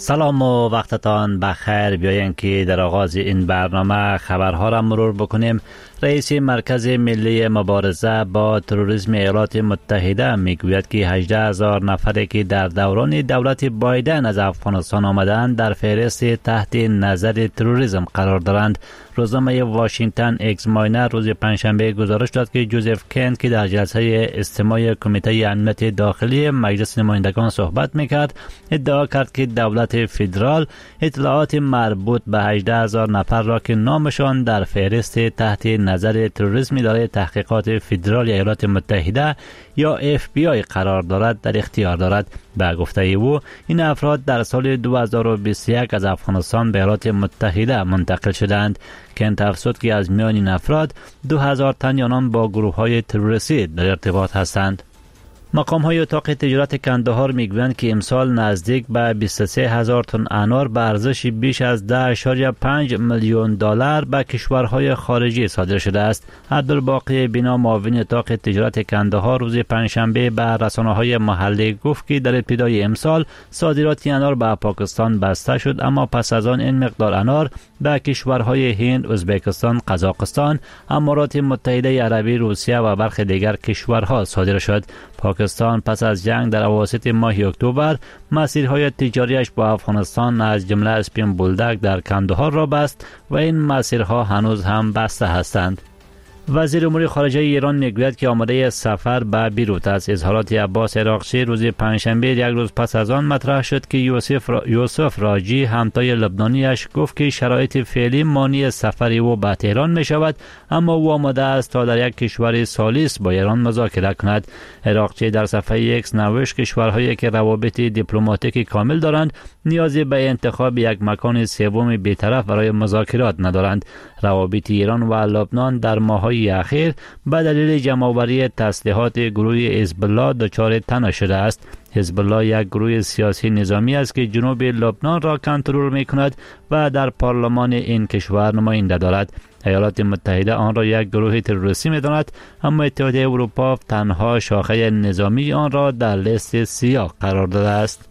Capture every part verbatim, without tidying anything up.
سلام و وقتتان بخیر. بیاین که در آغاز این برنامه خبرها را مرور بکنیم. رئیس مرکز ملی مبارزه با تروریسم ایالات متحده میگوید که هجده هزار نفری که در دوران دولت بایدن از افغانستان آمدند در فهرست تحت نظر تروریسم قرار دارند. روزنامه واشنگتن اگزاماینر روز پنجشنبه گزارش داد که جوزف کن که در جلسه استماع کمیته امنیت داخلی مجلس نمایندگان صحبت میکرد ادعا کرد که دولت فدرال اطلاعات مربوط به هجده هزار نفر را که نامشان در فهرست تحت نظر تروریسم اداره تحقیقات فدرال ایالات متحده یا اف بی آی قرار دارد در اختیار دارد. به گفته او این افراد در سال دو هزار و بیست و یک از افغانستان به ایالات متحده منتقل شدند. کن افزود که از میان این افراد دو هزار تن آنان با گروه های تروریستی در ارتباط هستند. مقام های اتاق تجارت کندهار میگویند که امسال نزدیک به بیست و سه هزار تن انار به ارزش بیش از ده اشاریه پنج میلیون دلار به کشورهای خارجی صادر شده است. عبدالباقی بینا معاون اتاق تجارت کندهار روز پنجشنبه به رسانه‌های محلی گفت که در ابتدای امسال صادرات انار به پاکستان بسته شد، اما پس از آن این مقدار انار به کشورهای هند، ازبکستان، قزاقستان، امارات متحده عربی، روسیه و برخی دیگر کشورها صادر شد. پاکستان پس از جنگ در اواسط ماه اکتبر مسیرهای تجاریش با افغانستان از جمله اسپین بولدک در کندهار را بست و این مسیرها هنوز هم بسته هستند. وزیر امور خارجه ایران میگوید که آماده سفر به بیروت است. اظهارات عباس عراقچی روز پنجشنبه یک روز پس از آن مطرح شد که یوسف را... یوسف راجی همتای لبنانیش گفت که شرایط فعلی مانع سفر او به تهران می شود، اما او آماده است تا در یک کشور ثالث با ایران مذاکره کند. عراقچی در صفحه ایکس نوشت کشورهایی که روابط دیپلماتیکی کامل دارند نیازی به انتخاب یک مکان سوم بی‌طرف برای مذاکرات ندارند. روابط ایران و لبنان در ماه‌های اخیر به دلیل جمع‌آوری تسلیحات گروه حزب الله دچار تنش شده است. حزب الله یک گروه سیاسی نظامی است که جنوب لبنان را کنترل می‌کند و در پارلمان این کشور نماینده دارد. ایالات متحده آن را یک گروه تروریستی می‌داند، اما اتحادیه اروپا تنها شاخه نظامی آن را در لیست سیاه قرار داده است.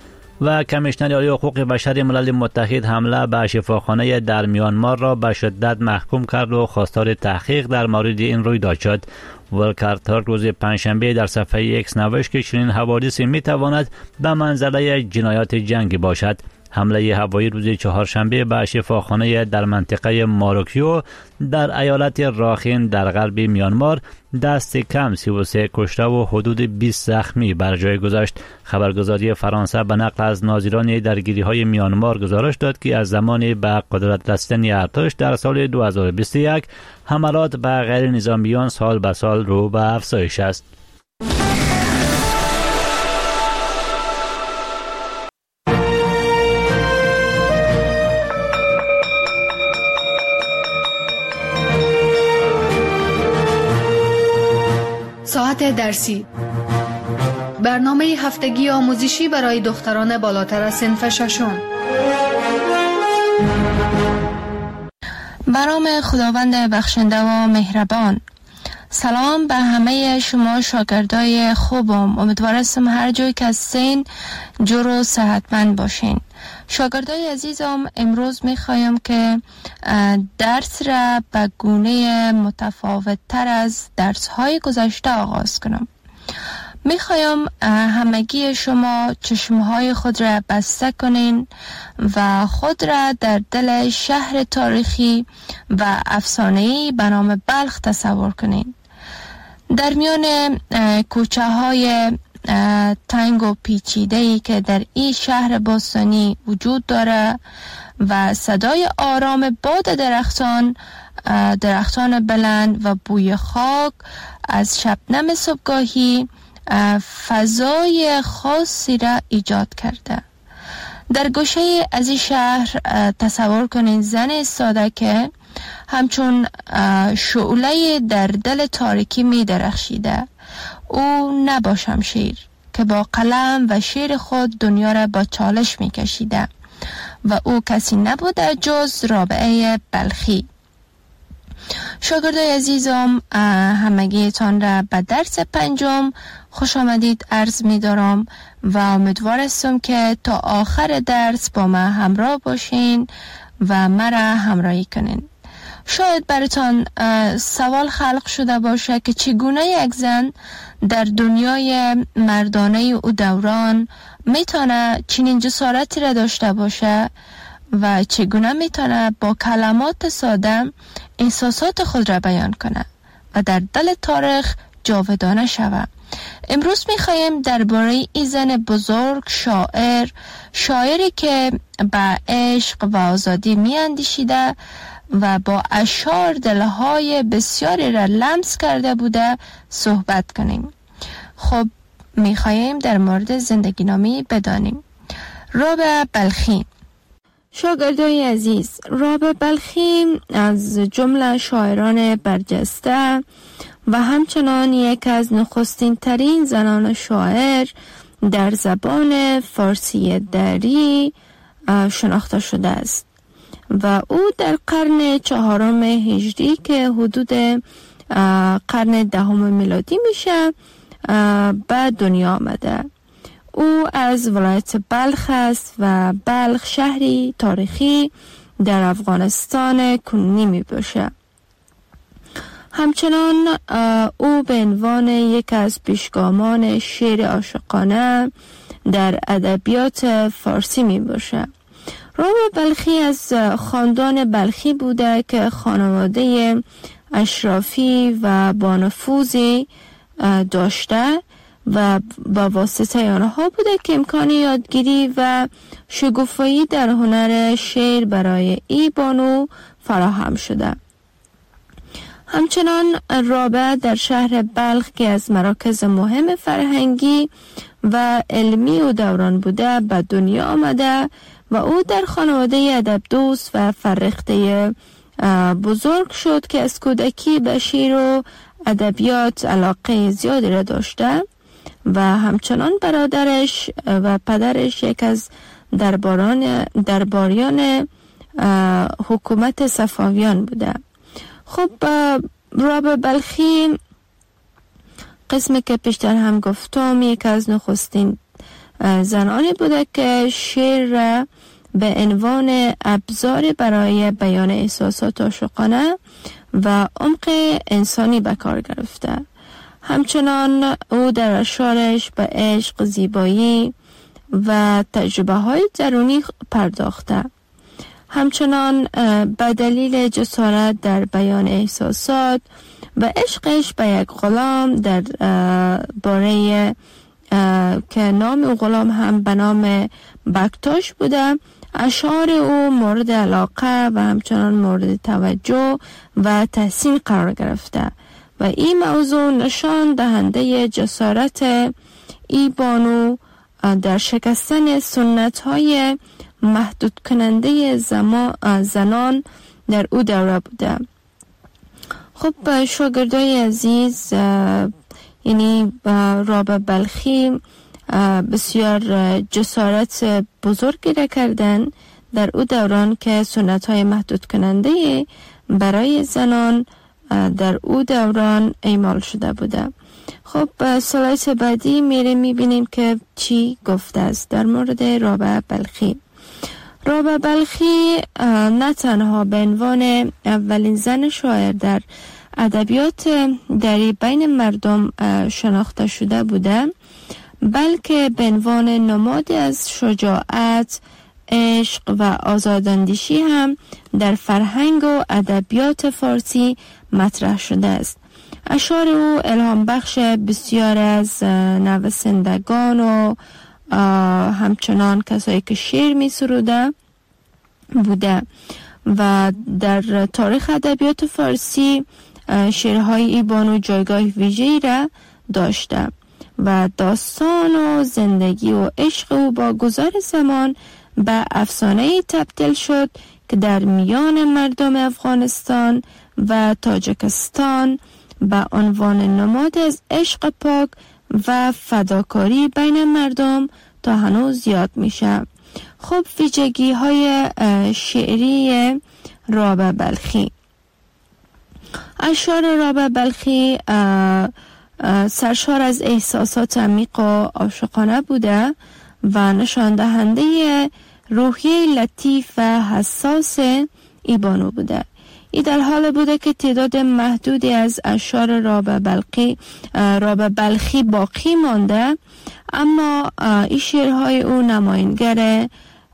و کمیشنر عالی حقوق بشر ملل متحد حمله به شفاخانه در میانمار را به شدت محکوم کرد و خواستار تحقیق در مورد این رویداد شد. ولکر ترک روز پنجشنبه در صفحه ایکس نوشت که چنین حوادثی میتواند به منزله جنایات جنگی باشد. حمله هوایی روز چهارشنبه به شفاخانه در منطقه ماروکیو در ایالت راخین در غرب میانمار دست کم سی و سه کشته و حدود بیست زخمی بر جای گذاشت. خبرگزاری فرانسه به نقل از ناظران درگیری‌های میانمار گزارش داد که از زمان به قدرت رسیدن ارتش در سال دو هزار و بیست و یک حملات به غیر نظامیان سال به سال رو به افزایش است. ساعت درسی، برنامه هفتگی آموزشی برای دختران بالاتر از صنف ششم. به نام خداوند بخشنده و مهربان. سلام به همه شما شاگردای خوبم. امیدوارم هر جای که هستین جور و صحتمند باشین. شاگردای عزیزم، امروز میخوایم که درس را به گونه متفاوت تر از درس های گذشته آغاز کنم. میخوایم همگی شما چشمهای خود را بسته کنین و خود را در دل شهر تاریخی و افسانه‌ای به نام بلخ تصور کنین. در میان کوچه های تنگ و پیچیده‌ای که در این شهر باستانی وجود داره و صدای آرام باد درختان درختان بلند و بوی خاک از شبنم صبحگاهی فضای خاصی را ایجاد کرده. در گوشه از این شهر تصور کنین زن ایستاده که همچون شعله در دل تاریکی می درخشیده. او نه با شمشیر که با قلم و شیر خود دنیا را با چالش می کشیده و او کسی نبوده جز رابعه بلخی. شاگردای عزیزم، همگیتان را به درس پنجم خوش آمدید عرض می دارم و امیدوار هستم که تا آخر درس با من همراه باشین و مرا همراهی کنین. شاید براتان سوال خلق شده باشه که چگونه یک زن در دنیای مردانه او دوران میتونه چنین جسارتی را داشته باشه و چگونه میتونه با کلمات ساده احساسات خود را بیان کنه و در دل تاریخ جاودانه شود. امروز میخوایم درباره این زن بزرگ، شاعر، شاعری که به عشق و آزادی میاندیشیده و با اشعار دلهای بسیاری را لمس کرده بوده صحبت کنیم. خب میخوایم در مورد زندگی نامی بدانیم. رابعه بلخی. شاگردای عزیز، رابعه بلخی از جمله شاعران برجسته و همچنان یک از نخستین ترین زنان شاعر در زبان فارسی دری شناخته شده است و او در قرن چهارم هجری که حدود قرن دهم میلادی میشه به دنیا آمده. او از ولایت بلخ است و بلخ شهری تاریخی در افغانستان کنونی می باشه. همچنان او به عنوان یک از پیشگامان شعر عاشقانه در ادبیات فارسی می باشه. رابعه بلخی از خاندان بلخی بوده که خانواده اشرافی و با نفوذی داشته و با واسطه آنها بوده که امکان یادگیری و شگوفایی در هنر شعر برای ای بانو فراهم شده. همچنان رابعه در شهر بلخ که از مراکز مهم فرهنگی و علمی و دوران بوده به دنیا آمده و او در خانواده ادب دوست و فرخته بزرگ شد که از کودکی به شعر و ادبیات علاقه زیادی را داشته و همچنان برادرش و پدرش یک از درباران درباریان حکومت صفویان بوده. خب رابعه بلخی قسمی که پیشتر هم گفتم یک از نخستین زنانی بوده که شعر را به عنوان ابزار برای بیان احساسات عاشقانه و عمق انسانی به کار گرفته. همچنان او در اشعارش به عشق، زیبایی و تجربه های درونی پرداخته. همچنان به دلیل جسارت در بیان احساسات و عشقش به یک غلام در باره که نام او غلام هم به نام بکتاش بوده، اشعار او مورد علاقه و همچنان مورد توجه و تحسین قرار گرفته و این موضوع نشان دهنده جسارت ای بانو در شکستن سنت های محدود کننده زنان در او دوره بوده. خب شاگردای عزیز، یعنی رابعه بلخی بسیار جسارت بزرگی را کردن در او دوران که سنت های محدود کننده برای زنان در او دوران اعمال شده بوده. خب سلایت بعدی میره میبینیم که چی گفته است در مورد رابعه بلخی. رابعه بلخی نه تنها به عنوان اولین زن شاعر در ادبیات دری بین مردم شناخته شده بوده، بلکه به عنوان نمادی از شجاعت، عشق و آزاداندیشی هم در فرهنگ و ادبیات فارسی مطرح شده است. اشعار او الهام بخش بسیار از نویسندگان و همچنان کسایی که شعر می سروده بوده و در تاریخ ادبیات فارسی شعرهای ای بانو جایگاه ویژه‌ای را داشته و داستان و زندگی و عشق او با گذر زمان به افسانه‌ای تبدیل شد که در میان مردم افغانستان و تاجیکستان به عنوان نماد از عشق پاک و فداکاری بین مردم تا هنوز یاد میشه. خب ویژگی های شعری رابعه بلخی. اشعار رابع بلخی سرشار از احساسات عمیق و عاشقانه بوده و نشان دهنده روحیه لطیف و حساس ای بانو بوده. ای در حال بوده که تعداد محدودی از اشعار رابع بلخی رابع بلخی باقی مانده، اما این شعرهای او نماینگر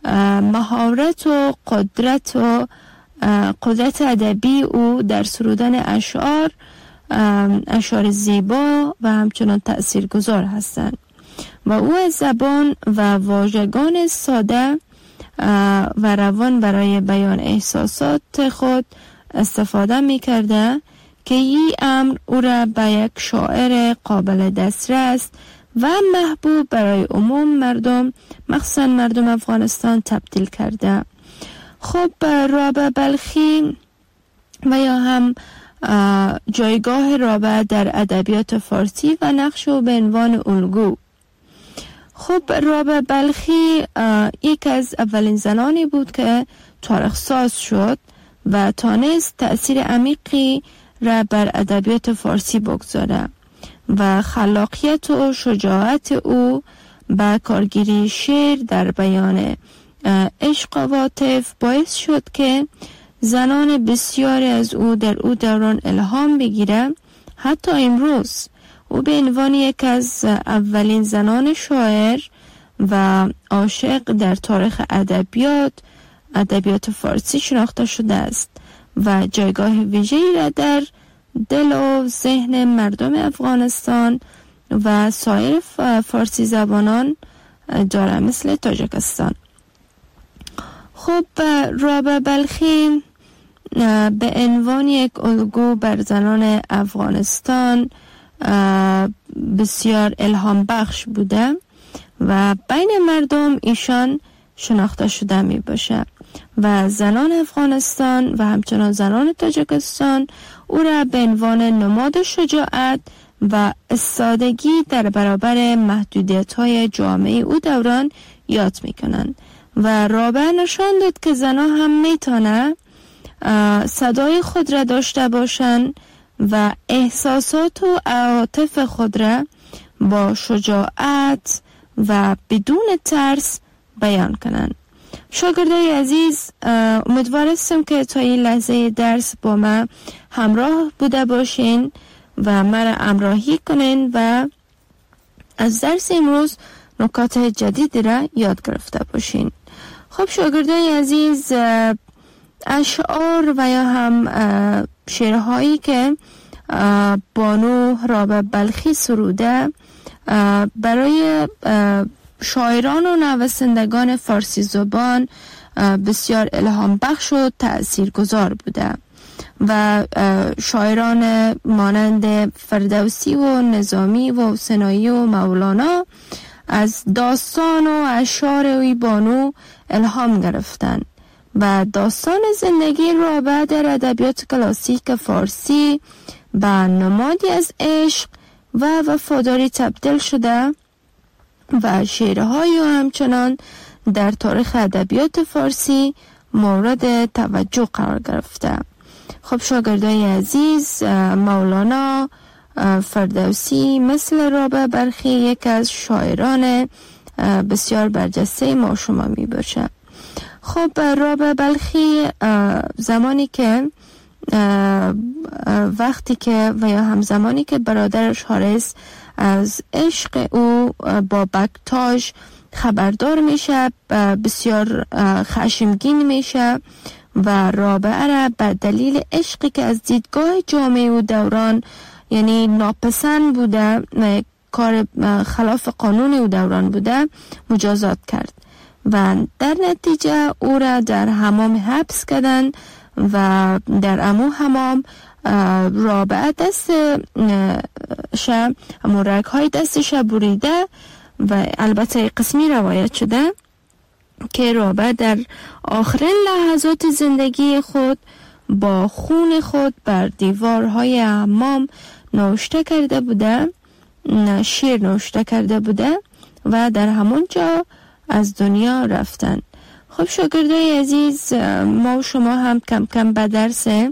مهارت و قدرت و قدرت ادبی او در سرودن اشعار اشعار زیبا و همچنان تأثیرگذار هستند و او از زبان و واژگان ساده و روان برای بیان احساسات خود استفاده می کرده که این امر او را به یک شاعر قابل دسترس و محبوب برای عموم مردم، مخصوصا مردم افغانستان، تبدیل کرده. خب رابع بلخی و یا هم جایگاه رابع در ادبیات فارسی و نقش او به عنوان الگو. خب رابع بلخی یک از اولین زنانی بود که تاریخ ساز شد و تانست تأثیر عمیقی را بر ادبیات فارسی بگذاره و خلاقیت و شجاعت او با کارگیری شعر در بیان عشق و عاطف باعث شد که زنان بسیاری از او در او دوران الهام بگیره. حتی امروز او به عنوان یک از اولین زنان شاعر و عاشق در تاریخ ادبیات ادبیات فارسی شناخته شده است و جایگاه ویژه‌ای را در دل و ذهن مردم افغانستان و سایر فارسی زبانان داره، مثل تاجیکستان. خب رابع بلخی به عنوان یک الگو بر زنان افغانستان بسیار الهام بخش بوده و بین مردم ایشان شناخته شده می باشه و زنان افغانستان و همچنان زنان تاجیکستان او را به عنوان نماد شجاعت و استادگی در برابر محدودیت های جامعه او دوران یاد می کنند و رابع نشان داد که زنان هم می تانند صدای خود را داشته باشند و احساسات و عواطف خود را با شجاعت و بدون ترس بیان کنند. شاگردای عزیز، امیدوار هستم که تا این لحظه درس با ما همراه بوده باشین و مرا همراهی کنین و از درس امروز نکات جدید را یاد گرفته باشین. خب شاگردای عزیز، اشعار و یا هم شعرهایی که بانو رابع بلخی سروده برای شاعران و نویسندگان فارسی زبان بسیار الهام بخش و تأثیرگذار بوده و شاعران مانند فردوسی و نظامی و سنایی و مولانا از داستان و اشعار وی بانو الهام گرفتند و داستان زندگی رابع در ادبیات کلاسیک فارسی به نمادی از عشق و وفاداری تبدیل شده و شعرهای او همچنان در تاریخ ادبیات فارسی مورد توجه قرار گرفته. خب شاگردای عزیز، مولانا، فردوسی مثل رابع بلخی یک از شاعران بسیار برجسته ما شما می باشه. خب رابع بلخی زمانی که وقتی که و یا هم زمانی که برادرش حارس از عشق او با بکتاژ خبردار میشه بسیار خشمگین میشه و رابعه را به دلیل عشقی که از دیدگاه جامعه او دوران یعنی ناپسند بوده، کار خلاف قانون او دوران بوده، مجازات کرد و در نتیجه او را در حمام حبس کردند و در امو حمام رابعه دست شه مرگ های دستش بریده و البته قسمی روایت شده که رابعه در آخرین لحظات زندگی خود با خون خود بر دیوارهای حمام نوشته کرده بوده، شعر نوشته کرده بوده و در همون جا از دنیا رفتن. خب شاگردای عزیز، ما و شما هم کم کم به درس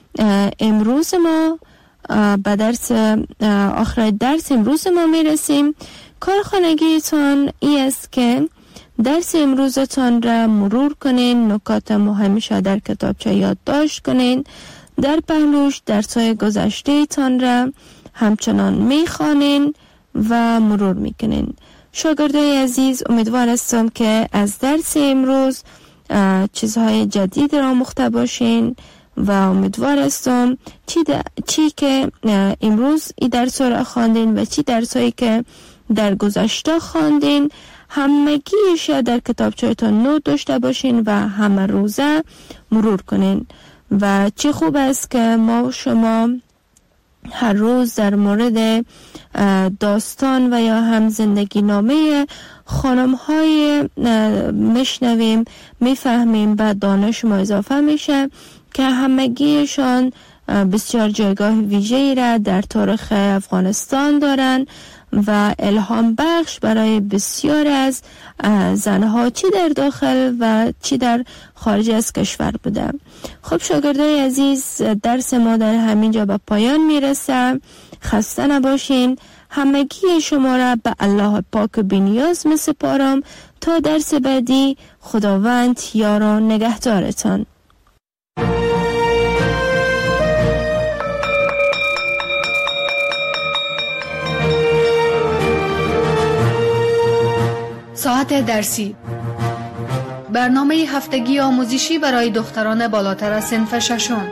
امروز ما به درس آخر درس امروز ما میرسیم. کارخانگیتان ای است که درس امروزتان را مرور کنین، نکات مهمش در کتابچه یادداشت کنین، در پهلوش درس‌های گذشته تان را همچنان میخوانین و مرور میکنین. شاگردای عزیز، امیدوار هستم که از درس امروز چیزهای جدید را آموخته باشین و امیدوار هستم چی, چی که امروز این درس را خواندین و چی درسایی که در گذشته خواندین همگیش در کتابچه‌تان نوت داشته باشین و همه روزه مرور کنین. و چه خوب است که ما و شما هر روز در مورد داستان و یا هم زندگی نامه خانم های میشنویم، میفهمیم و دانش ما اضافه میشه که همگیشان بسیار جایگاه ویژه‌ای را در تاریخ افغانستان دارن و الهام بخش برای بسیار از زنها چی در داخل و چی در خارج از کشور بوده. خب شاگردای عزیز، درس ما در همین جا به پایان میرسه. خسته نباشین. همگی شما را به الله پاک و بی‌نیاز میسپارم تا درس بعدی. خداوند یار و نگهدارتان. ساعت درسی، برنامه هفتگی آموزشی برای دختران بالاتر از صنف ششم.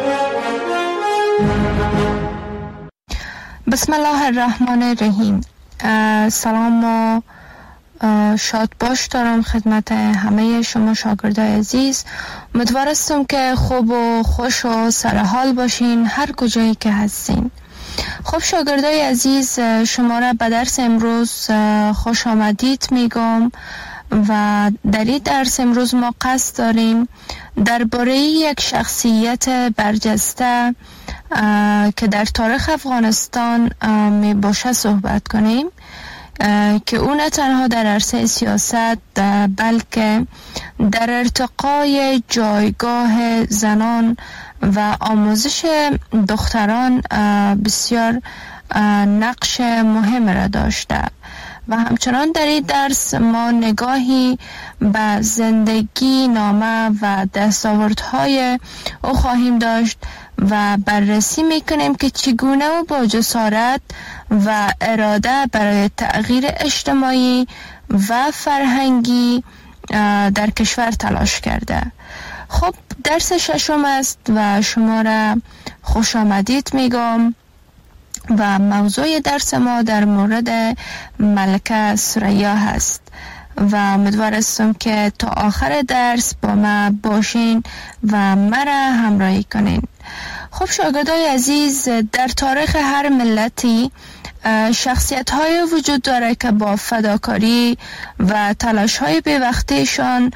بسم الله الرحمن الرحیم. سلام و شاد باش دارم خدمت همه شما شاگردای عزیز. امیدوار هستم که خوب و خوش و سرحال باشین هر کجایی که هستین. خب شاگردای عزیز، شما را به درس امروز خوش آمدید میگم و در این درس امروز ما قصد داریم درباره یک شخصیت برجسته که در تاریخ افغانستان می باشه صحبت کنیم که او نه تنها در عرصه سیاست بلکه در ارتقای جایگاه زنان و آموزش دختران بسیار نقش مهم را داشته و همچنان در این درس ما نگاهی به زندگی نامه و دستاوردهای او خواهیم داشت و بررسی میکنیم که چگونه او با جسارت و اراده برای تغییر اجتماعی و فرهنگی در کشور تلاش کرده. خب درس ششم است و شما را خوش آمدید میگم و موضوع درس ما در مورد ملکه ثریا هست و امیدوار هستم که تا آخر درس با ما باشین و مرا همراهی کنین. خب شاگردای عزیز، در تاریخ هر ملتی شخصیت های وجود داره که با فداکاری و تلاش های بی‌وقفه‌شان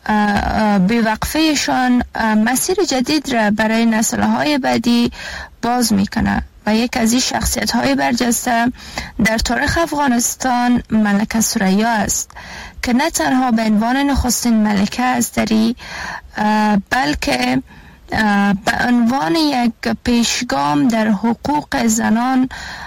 بی‌وقفه‌شان مسیر جدید را برای نسل‌های بعدی باز میکنه و یک از این شخصیت های برجسته در تاریخ افغانستان ملکه ثریا است که نه تنها به عنوان نخستین ملکه است داری بلکه به عنوان یک پیشگام در حقوق زنان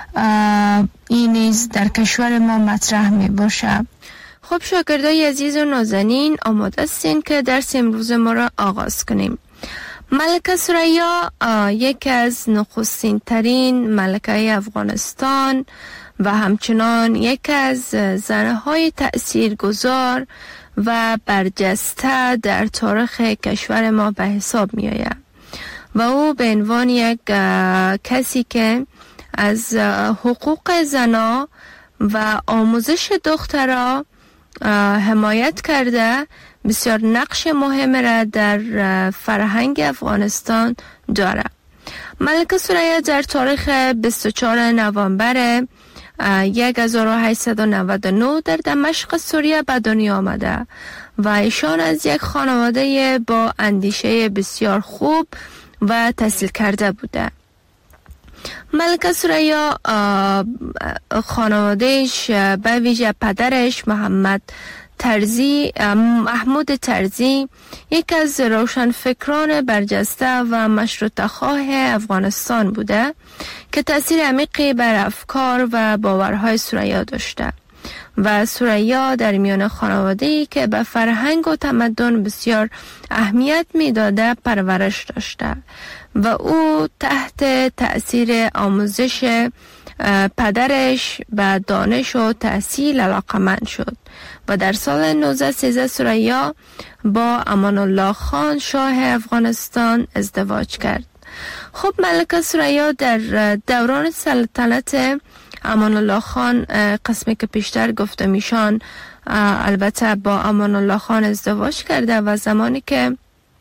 این نیز در کشور ما مطرح می باشه. خب شاگردای عزیز و نازنین، آماده هستین که درس امروز ما را آغاز کنیم. ملکه ثریا یکی از نخستین ترین ملکه افغانستان و همچنان یکی از زنهای تأثیرگذار و برجسته در تاریخ کشور ما به حساب می آید و او به عنوان یک کسی که از حقوق زنا و آموزش دخترها حمایت کرده بسیار نقش مهم را در فرهنگ افغانستان دارد. ملکه ثریا در تاریخ بیست و چهارم نوامبر هزار و هشتصد و نود و نه در دمشق سوریه به دنیا آمده و ایشان از یک خانواده با اندیشه بسیار خوب و تحصیل کرده بوده. ملکه ثریا خانوادهش به ویژه پدرش محمد ترزی محمود ترزی یک از روشنفکران برجسته و مشروطه‌خواه افغانستان بوده که تأثیر عمیقی بر افکار و باورهای ثریا داشته و ثریا در میان خانواده‌ای که به فرهنگ و تمدن بسیار اهمیت می‌داده پرورش داشته و او تحت تأثیر آموزش پدرش به دانش و تحصیل علاقمند شد و در سال نوزده سیزده ثریا با امان الله خان شاه افغانستان ازدواج کرد. خب ملکه ثریا در دوران سلطنت امان الله خان، قسمی که پیشتر گفته میشان، البته با امان الله خان ازدواج کرده و زمانی که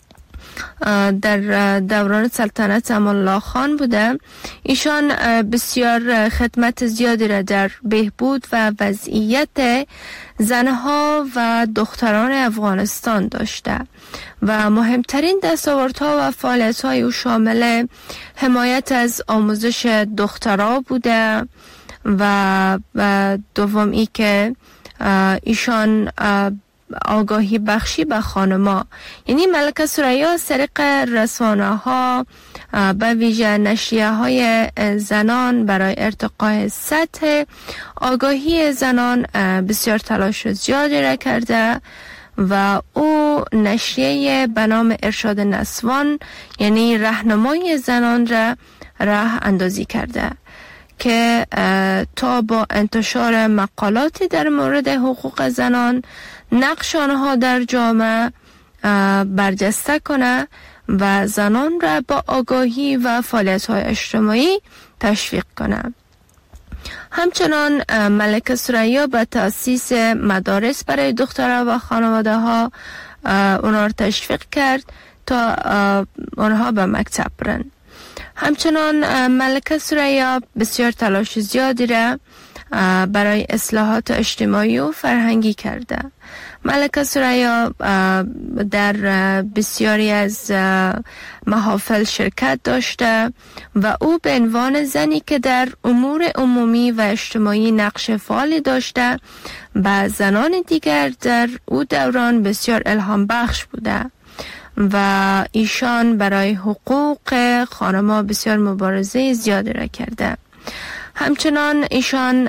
در دوران سلطنت امان الله خان بوده، ایشان بسیار خدمت زیادی را در بهبود و وضعیت زنها و دختران افغانستان داشته و مهمترین دستاوردها و فعالیت‌های او شامل حمایت از آموزش دخترها بوده و دوم ای که ایشان آگاهی بخشی به خانما، یعنی ملکه ثریا از طریق رسانه ها به ویژه نشریه های زنان برای ارتقاء سطح آگاهی زنان بسیار تلاش زیادی را کرده و او نشریه به نام ارشاد نسوان، یعنی راهنمای زنان را راه اندازی کرده که تا با انتشار مقالاتی در مورد حقوق زنان نقش آنها در جامعه برجسته کنه و زنان را با آگاهی و فعالیت‌های اجتماعی تشویق کنه. همچنان ملکه ثریا به تأسیس مدارس برای دخترها و خانواده ها اونها را تشویق کرد تا آنها به مکتب برن. همچنان ملکه ثریا بسیار تلاش زیادی را برای اصلاحات اجتماعی و فرهنگی کرده. ملکه ثریا در بسیاری از محافل شرکت داشته و او به عنوان زنی که در امور عمومی و اجتماعی نقش فعالی داشته و زنان دیگر در او دوران بسیار الهام بخش بوده و ایشان برای حقوق خانم‌ها بسیار مبارزه زیادی را کرده. همچنان ایشان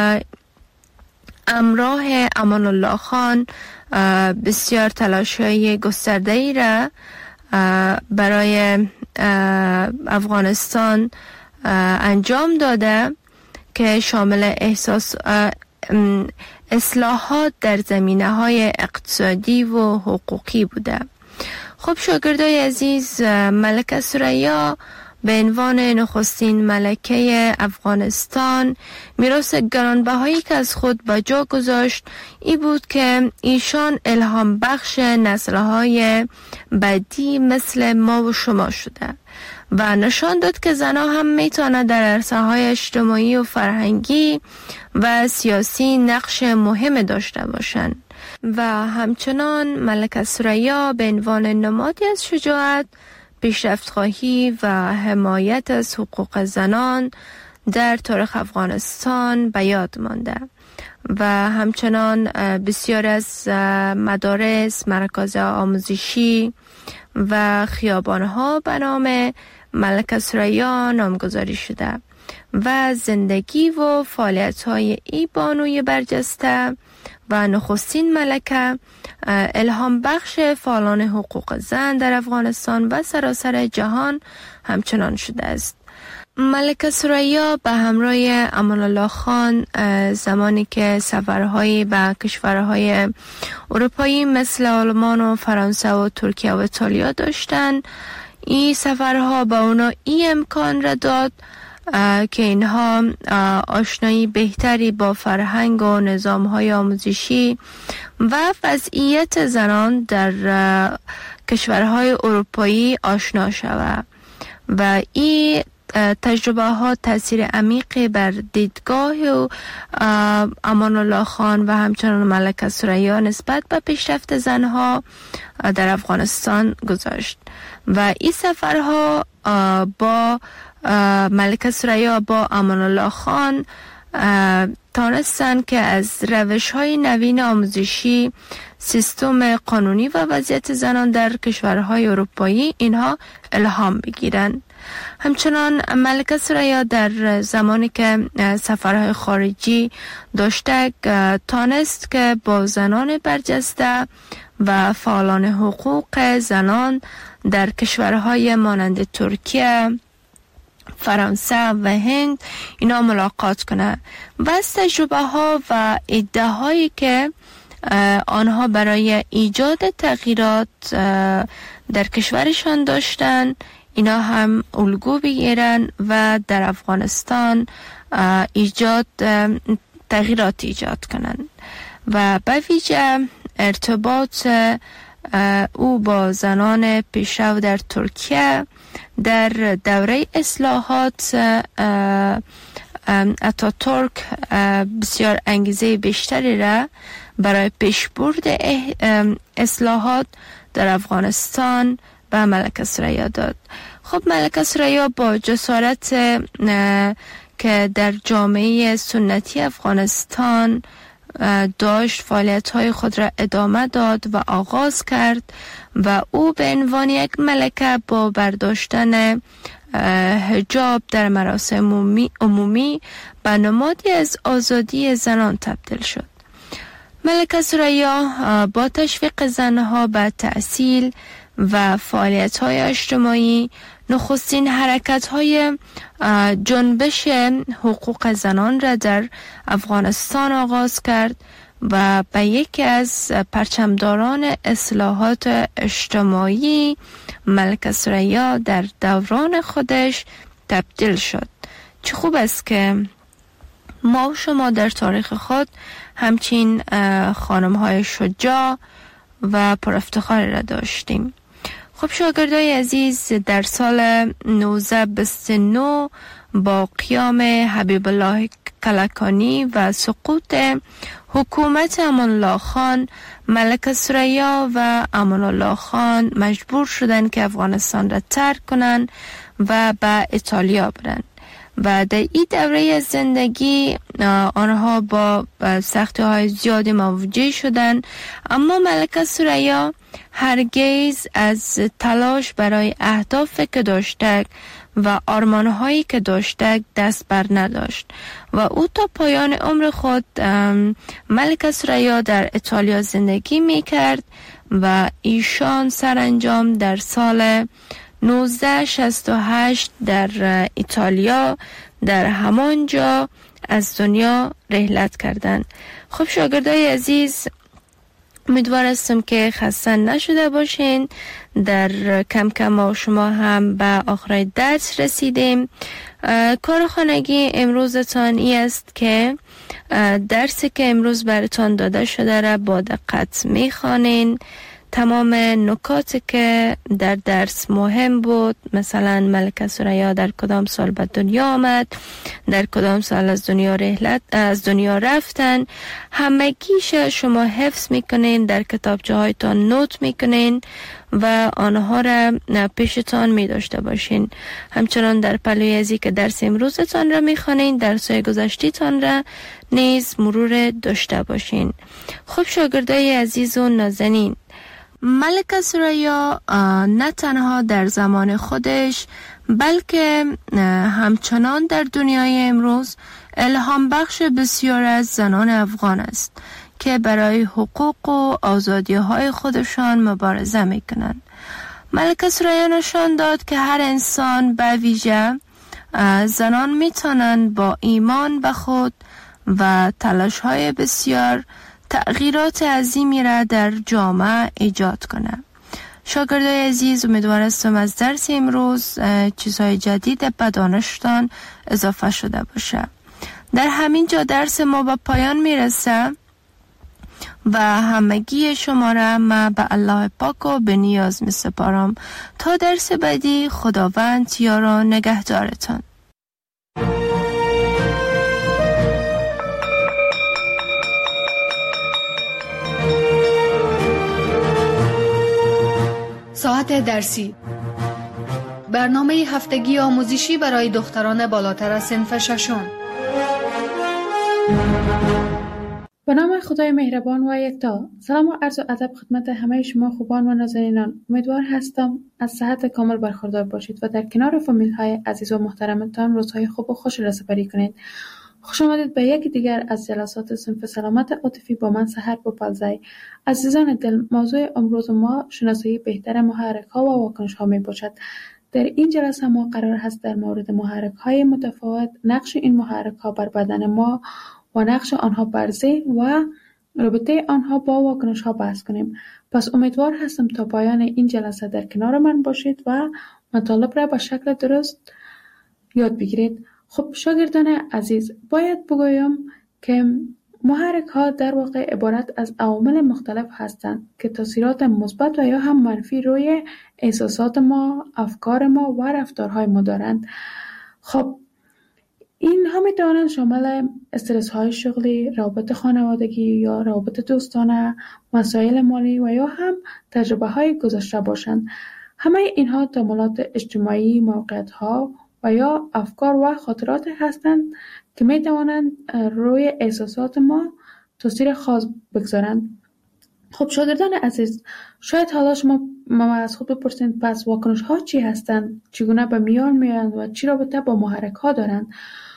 همراه امان الله خان بسیار تلاش‌های گسترده‌ای را برای افغانستان انجام داده که شامل احساس اصلاحات در زمینه‌های اقتصادی و حقوقی بوده. خب شاگردای عزیز، ملکه ثریا به عنوان نخستین ملکه افغانستان میراث گرانبهایی که از خود به جا گذاشت ای بود که ایشان الهام بخش نسل‌های بعدی مثل ما و شما شده و نشان داد که زنها هم میتونن در عرصه‌های اجتماعی و فرهنگی و سیاسی نقش مهم داشته باشند و همچنان ملکه ثریا به عنوان نمادی از شجاعت، پیشرفت‌خواهی و حمایت از حقوق زنان در تاریخ افغانستان به یاد مانده و همچنان بسیار از مدارس، مراکز آموزشی و خیابان‌ها به نام ملکه ثریا نامگذاری شده و زندگی و فعالیت‌های ای بانوی برجسته و نخستین ملکه الهام بخش فعالان حقوق زن در افغانستان و سراسر جهان همچنان شده است. ملکه ثریا به همراه امان الله خان زمانی که سفرهایی به کشورهای اروپایی مثل آلمان و فرانسه و ترکیه و ایتالیا داشتند، این سفرها به اونا این امکان را داد که اینها آشنایی بهتری با فرهنگ و نظام‌های آموزشی و وضعیت زنان در کشورهای اروپایی آشنا شود و این تجربه ها تاثیر عمیقی بر دیدگاه و امان الله خان و همچنان ملکه ثریا نسبت به پیشرفت زنها در افغانستان گذاشت و این سفرها با ملکه ثریا با امان الله خان تانستن که از روش های نوین آموزشی، سیستم قانونی و وضعیت زنان در کشورهای اروپایی اینها الهام بگیرن. همچنان ملکه ثریا در زمانی که سفرهای خارجی داشته تانست که با زنان برجسته و فعالان حقوق زنان در کشورهای مانند ترکیه، فرانسه و هند اینا ملاقات کنه و از تجربه ها و ایده هایی که آنها برای ایجاد تغییرات در کشورشان داشتن اینا هم الگو بگیرن و در افغانستان ایجاد تغییرات ایجاد کنن. و به ویژه ارتباط او با زنان پیشرو در ترکیه در دوره اصلاحات اتاتورک بسیار انگیزه بیشتری را برای پیشبرد اصلاحات در افغانستان به ملکه ثریا داد. خب ملکه ثریا با جسارت که در جامعه سنتی افغانستان داشت فعالیت‌های خود را ادامه داد و آغاز کرد و او به عنوان یک ملکه با برداشتن حجاب در مراسم عمومی, عمومی به نمادی از آزادی زنان تبدیل شد. ملکه ثریا با تشویق زنها به تحصیل و فعالیت‌های اجتماعی نخستین حرکت‌های جنبش حقوق زنان را در افغانستان آغاز کرد و به یکی از پرچمداران اصلاحات اجتماعی ملکه ثریا در دوران خودش تبدیل شد. چه خوب است که ما و شما در تاریخ خود همچین خانم‌های شجاع و پرافتخاری را داشتیم. خب شاگردای عزیز، در سال نوزده بیست و نه با قیام حبیب الله کلکانی و سقوط حکومت امان الله خان، ملکه ثریا و امان الله خان مجبور شدند که افغانستان را ترک کنند و به ایتالیا برند و در این دوره زندگی آنها با سختی های زیادی مواجه شدند، اما ملکه ثریا هرگز از تلاش برای اهدافی که داشته و آرمانهایی که داشته دست بر نداشت و او تا پایان عمر خود ملکه ثریا در ایتالیا زندگی می کرد و ایشان سرانجام در سال نوزده شصت و هشت در ایتالیا در همان جا از دنیا رحلت کردند. خب شاگردای عزیز، امیدوار هستم که خسته نشده باشین. در کم کم ما شما هم به آخر درس رسیدیم. کار خانگی امروزتان ای است که درسی که امروز براتان داده شده را با دقت میخوانین. تمام نکاتی که در درس مهم بود، مثلا ملکه ثریا در کدام سال به دنیا آمد، در کدام سال از دنیا رحلت از دنیا رفتن، همگیش شما حفظ میکنین، در کتابچه هایتان نوت میکنین و آنها را پیشتان می داشته باشین. همچنان در پلوی ازی که درس امروزتان را میخوانین، درس‌های گذشته‌تان را نیز مرور داشته باشین. خب شاگردای عزیز و نازنین، ملکه ثریا نه تنها در زمان خودش بلکه همچنان در دنیای امروز الهام بخش بسیار از زنان افغان است که برای حقوق و آزادی های خودشان مبارزه می کنند. ملکه ثریا نشان داد که هر انسان به ویژه زنان می توانند با ایمان به خود و تلاش های بسیار تغییرات عظیمی را در جامعه ایجاد کنه. شاگردای عزیز، امیدوار هستم از درس امروز چیزهای جدید به دانشتان اضافه شده باشه. در همین جا درس ما به پایان میرسه و همگی شما را من به الله پاک و به نیاز می سپارم. تا درس بعدی، خداوند یار و نگهدارتان. ساعت درسی، برنامه هفتگی آموزشی برای دختران بالاتر از صنف ششم. به نام خدای مهربان و یکتا. سلام و عرض و ادب خدمت همه شما خوبان و نازنینان. امیدوار هستم از صحت کامل برخوردار باشید و در کنار فامیل های عزیز و محترمتان روزهای خوب و خوش را سپری کنید. خوش آمدید به یکی دیگر از جلسات صنف سلامت عاطفی با من سحر بوپلزی. عزیزان دل، موضوع امروز ما شناسایی بهتر محرک ها و واکنش ها می باشد. در این جلسه ما قرار هست در مورد محرک های متفاوت، نقش این محرک ها بر بدن ما و نقش آنها بر ذهن و رابطه آنها با واکنش ها بحث کنیم. پس امیدوار هستم تا پایان این جلسه در کنار من باشید و مطالب را به شکل درست یاد بگیرید. خب شاگردان عزیز، باید بگویم که محرک ها در واقع عبارت از عوامل مختلف هستند که تاثیرات مثبت و یا هم منفی روی احساسات ما، افکار ما و رفتارهای ما دارند. خب اینها می توانند شامل استرس های شغلی، روابط خانوادگی یا روابط دوستانه، مسائل مالی و یا هم تجربه های گذشته باشند. همه اینها تأملات اجتماعی، موقعیت ها و یا افکار و خاطرات هستند که می توانند روی احساسات ما تاثیر خاص بگذارند. خب شاگردان عزیز، شاید حالا شما ما از خود بپرسید پس واکنش ها چی هستند؟ چگونه به میان میآیند و چی رابطه با محرک ها دارند؟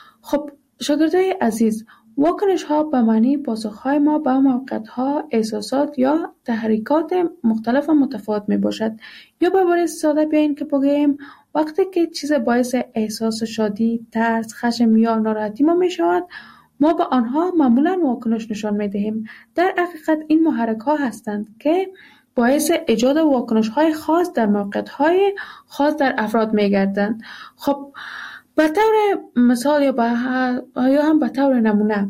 خب شاگردای عزیز، واکنش ها به معنی پاسخ های ما به موقعیت ها، احساسات یا تحریکات مختلف و متفاوت می باشد. یا به عبارت ساده بیاین که بگوییم وقتی که چیز باعث احساس شادی، ترس، خشم یا ناراحتی ما می شود، ما به آنها معمولا واکنش نشان می دهیم. در حقیقت این محرک ها هستند که باعث ایجاد واکنش های خاص در موقعیت های خاص در افراد می گردند. خب به طور مثال یا, یا هم به طور نمونه،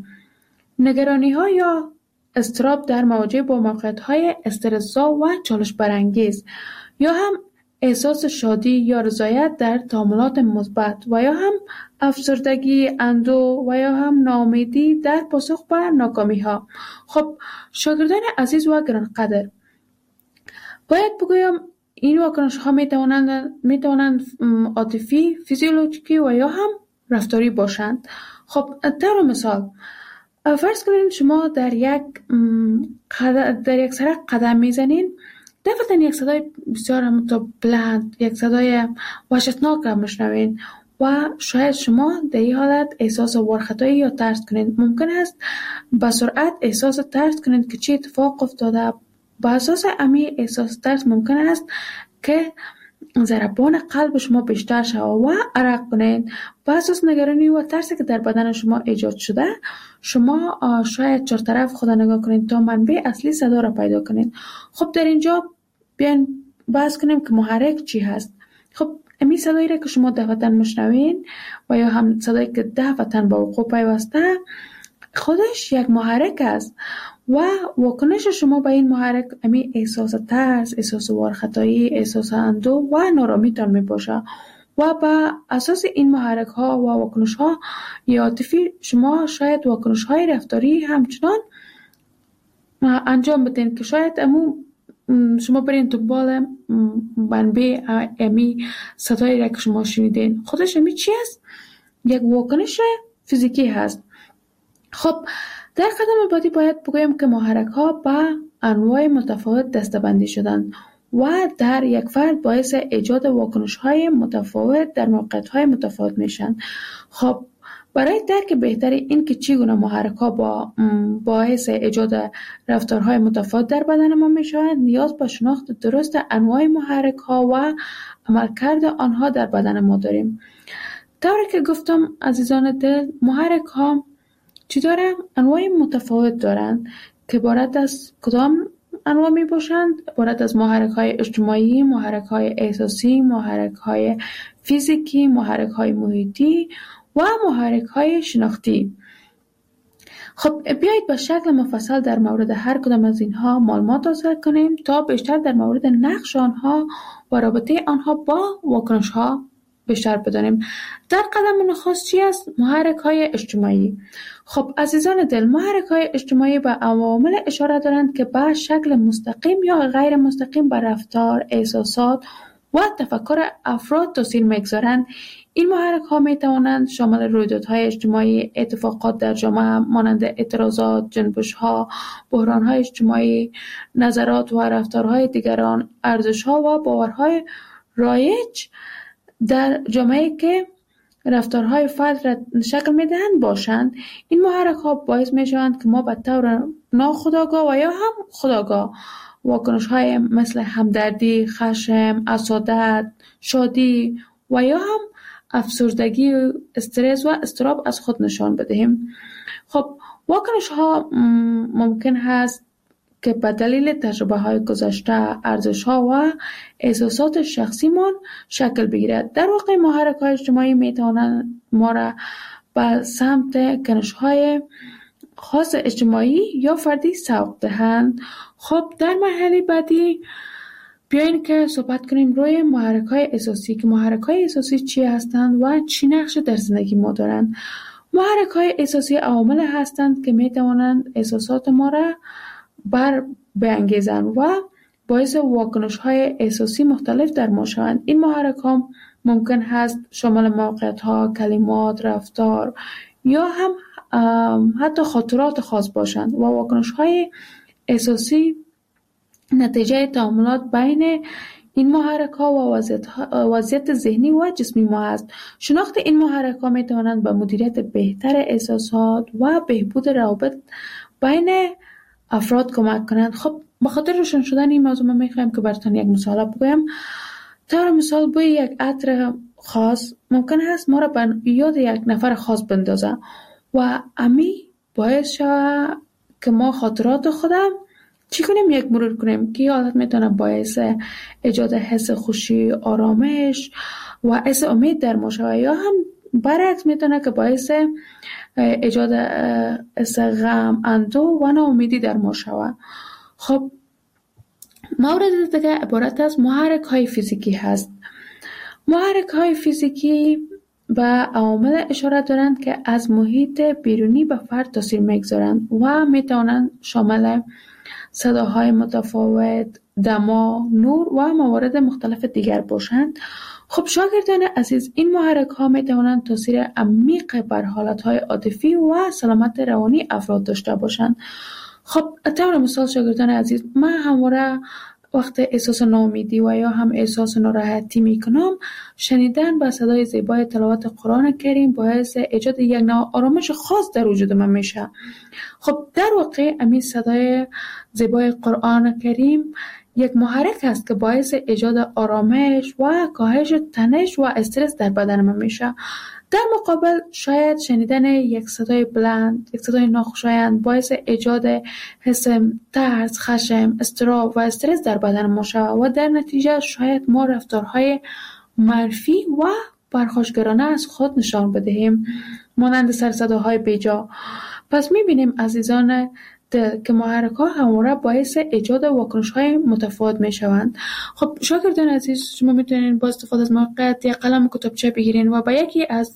نگرانی ها یا اضطراب در مواجهه با موقعیت های استرس‌زا و چالش برانگیز، یا هم احساس شادی یا رضایت در تعاملات مثبت و یا هم افسردگی، اندوه و یا هم ناامیدی در پاسخ به ناکامی ها. خب شاگردان عزیز و گرانقدر، باید بگویم این واکنش ها می توانند می توانند عاطفی، فیزیولوژیکی و یا هم رفتاری باشند. خب طور مثال، فرض کنید شما در یک در یک سرک قدم میزنین، دفعتا یک صدای بسیار همونطور بلند، یک صدای وحشتناک را میشنوین و شاید شما در این حالت احساس ورختایی یا ترس کنید. ممکن است به سرعت احساس ترس کنید که چه اتفاق افتاده. با اساس امی احساس ترس ممکن است که ضربان قلب شما بیشتر شود و عرق کنید. با اساس نگرانی و ترسی که در بدن شما ایجاد شده، شما شاید چهار طرف خود نگاه کنید تا منبع اصلی صدا را پیدا کنید. خب در اینجا بیاین بحث کنیم که محرک چی هست. خب امی صدایی را که شما دفعتاً میشنوین و یا هم صدایی که دفعتاً با وقوع پیوسته، خودش یک محرک است و واکنش شما به این محرک امی احساس ترس، احساس وارخطایی، احساس اندوه و نارامیتان می باشه و با اساس این محرک ها و واکنش ها یا عاطفی شما شاید واکنش های رفتاری همچنان انجام بدین که شاید امو شما برین دنبال منبع امی صدایی را که شما شنیدین. خودش امی چی است؟ یک واکنش فیزیکی هست. خب در قدم بعدی باید بگویم که محرک ها به انواع متفاوت دسته‌بندی شدند و در یک فرد باعث ایجاد واکنش های متفاوت در موقعیت های متفاوت میشن. خب برای درک بهتر این که چگونه محرک ها با باعث ایجاد رفتارهای متفاوت در بدن ما میشوند، نیاز به شناخت درست انواع محرک ها و عملکرد آنها در بدن ما داریم. طوری که گفتم عزیزان دل، محرک ها چی دارن؟ انواع متفاوت دارند که عبارت از کدام انواع می باشند؟ عبارت از محرک های اجتماعی، محرک های احساسی، محرک های فیزیکی، محرک های محیطی و محرک های شناختی. خب بیایید به شکل مفصل در مورد هر کدام از اینها معلومات حاصل کنیم تا بیشتر در مورد نقش آنها و رابطه آنها با واکنش ها بیشتر بدانیم. در قدم نخست چی است؟ محرک های اجتماعی. خب عزیزان دل، محرک های اجتماعی به عوامل اشاره دارند که به شکل مستقیم یا غیر مستقیم بر رفتار، احساسات و تفکر افراد تاثیر میگذارند. این محرک ها می توانند شامل رویدادهای اجتماعی، اتفاقات در جامعه مانند اعتراضات، جنبش ها، بحران های اجتماعی، نظرات و رفتارهای دیگران، ارزش ها و باورهای رایج در جامعه که رفتارهای فرد را شکل می دهند باشند. این محرک ها باعث می شوند که ما به طور ناخودآگاه و یا هم خودآگاه واکنش های مثل همدردی، خشم، حسادت، شادی و یا هم افسردگی، استرس و اضطراب از خود نشان بدهیم. خب واکنش ها ممکن هست که به دلیل تجربه های گذشته، ارزش ها و احساسات شخصیمان شکل بگیرد. در واقع محرک های اجتماعی می توانند ما را به سمت کنش های خاص اجتماعی یا فردی سوق دهند. خب در مرحله بعدی بیاین که صحبت کنیم روی محرک های احساسی، که محرک های احساسی چی هستند و چی نقش در زندگی ما دارند. محرک های احساسی عوامل هستند که می توانند احساسات ما را بر بانگیزند و باعث واکنش های احساسی مختلف در ما شوند. این محرک ها ممکن هست شامل موقعیت ها، کلمات، رفتار یا هم حتی خاطرات خاص باشند و واکنش های احساسی نتیجه تعاملات بین این محرک ها و وضعیت, وضعیت ذهنی و جسمی ما است. شناخت این محرک ها می توانند به مدیریت بهتر احساسات و بهبود روابط بین افراد کمک کنند. خب بخاطر روشن شدن این موضوع من میخوایم که براتون یک مثال بگویم. طور مثال بوی یک عطر خاص ممکن است ما را به یاد یک نفر خاص بندازه و امی باعث شود که ما خاطرات خودم چی کنیم؟ یک مرور کنیم که حالت میتونه باعث ایجاد حس خوشی، آرامش و حس امید در ما شود، یا هم برعکس میتونه که باعث ایجاد حس غم، اندوه و ناامیدی در ما شود. خب مورد دیگه عبارت از محرک های فیزیکی هست. محرک های فیزیکی به عوامل اشاره دارند که از محیط بیرونی به فرد تاثیر میگذارند و میتوانند شامل صداهای متفاوت، دما، نور و موارد مختلف دیگر باشند. خب شاگردان عزیز، این محرک ها می توانند تاثیر عمیق بر حالت های عاطفی و سلامت روانی افراد داشته باشند. خب طور مثال شاگردان عزیز، من همواره وقت احساس ناامیدی و یا هم احساس ناراحتی می کنم، شنیدن با صدای زیبای تلاوت قرآن کریم باعث ایجاد یک نوع آرامش خاص در وجود من میشه. خب در واقع همین صدای زیبای قرآن کریم یک محرک است که باعث ایجاد آرامش و کاهش تنش و استرس در بدن من میشه. در مقابل شاید شنیدن یک صدای بلند، یک صدای ناخوشایند باعث ایجاد حس ترس، خشم، اضطراب و استرس در بدن ما شود و در نتیجه شاید ما رفتارهای منفی و پرخاشگرانه از خود نشان بدهیم، مانند سرصداهای بیجا. پس میبینیم عزیزان که محرک ها همواره باعث ایجاد واکنش های متفاوت می شوند. خب شاگردان عزیز، شما میتونین با استفاده از موقعیت یا قلم و کتابچه بگیرین و با یکی از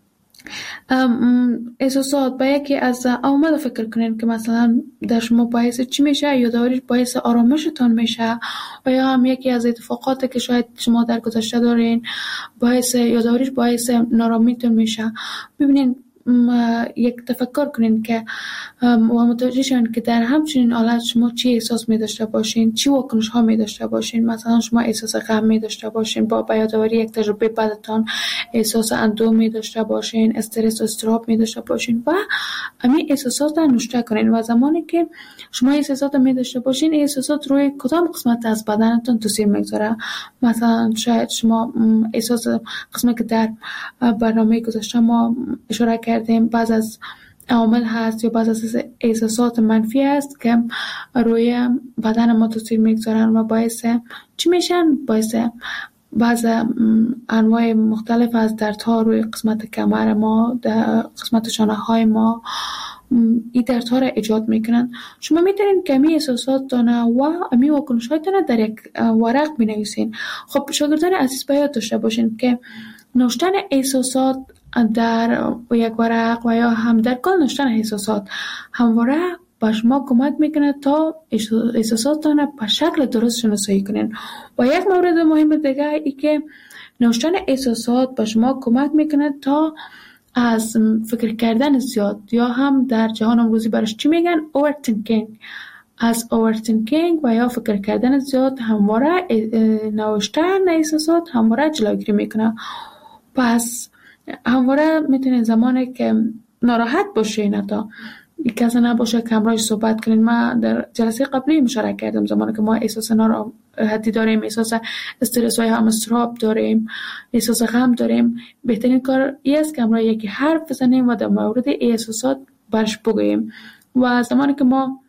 احساسات، با یکی از عوامل فکر کنین که مثلا در شما باعث چی میشه، یادآوری باعث آرامشتان میشه، و یا هم یکی از اتفاقاتی که شاید شما در گذشته دارین باعث یادآوری باعث نارامیتون میشه. ببینین یک تفکر کنین که و متوجه شین که در همچنین حالت شما چی احساس می داشته باشین، چی واکنش ها می داشته باشین. مثلا شما احساس غم می داشته باشین، با یادآوری یک تجربه بدتان احساس اندوه می داشته باشین، استرس و اضطراب می داشته باشین و همین احساسات را نوشته کنین و زمانی که شما احساسات می داشته باشین، احساسات روی کدام قسمت از بدنتون تاثیر میگذاره. مثلا شاید شما احساس قسمتی که در برنامه گذشته ما اشاره کردیم بعض از عوامل هست یا بعض از احساسات منفی است که روی بدن ما تاثیر میگذارن و باعث چی میشن؟ باعث بعض انواع مختلف از دردها روی قسمت کمر ما، در قسمت شانه های ما این دردها را ایجاد میکنن. شما میتونین که امی احساسات دانه و امی واکنش های دانه در یک ورق بنویسین. خب شاگردان عزیز باید داشته باشین که نوشتن احساسات در یک ورق و یا هم در کل نوشتن احساسات همواره با شما کمک میکنه تا احساساتتان به شکل درست شناسایی کنین. و یک مورد مهم دیگه ای که نوشتن احساسات به شما کمک میکنه تا از فکر کردن زیاد، یا هم در جهان امروزی برش چی میگن؟ overthinking. از overthinking و یا فکر کردن زیاد همواره نوشتن احساسات همواره جلوگیری میکنه. پس همواره میتونین زمانی که ناراحت باشین، حتی یک کسی نباشه که همراهش صحبت کنین. من در جلسه قبلی مشارکت کردم زمانی که ما احساس ناراحتی داریم، احساس استرس و هم اضطراب داریم، احساس غم داریم، بهترین کار این است که همراه یکی حرف بزنیم و در مورد احساسات برش بگوییم. و زمانی که ما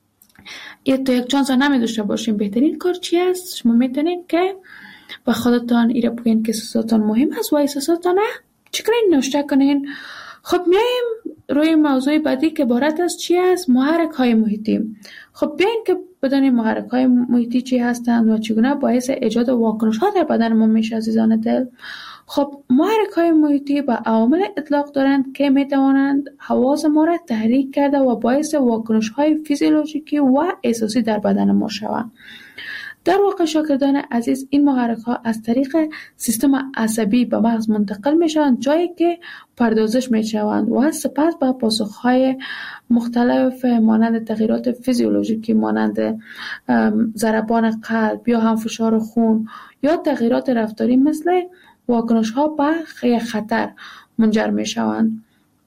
یک تا یک چانس نمی داشته باشیم، بهترین کار چی است؟ شما میتونین که به خودتان ایره بگین که احساساتان مهم است و احساساتان چی کنین؟ نوشته کنین. خب میایم روی موضوع بعدی که عبارت از چی است؟ محرک های محیطی. خب بیاین که بدانیم محرک های محیطی چی هستند و چگونه باعث ایجاد واکنش ها در بدن ما میشه. عزیزان دل، خب محرک های محیطی به عوامل اطلاق دارند که میتوانند حواس ما را تحریک کرده و باعث واکنش های فیزیولوژیکی و احساسی در بدن ما شوند. در واقع شاگردان عزیز، این محرک ها از طریق سیستم عصبی به مغز منتقل می شوند، جایی که پردازش می شوند و سپس به پاسخ های مختلف مانند تغییرات فیزیولوژیکی مانند ضربان قلب یا هم فشار خون یا تغییرات رفتاری مثل واکنش ها به خطر منجر می شوند.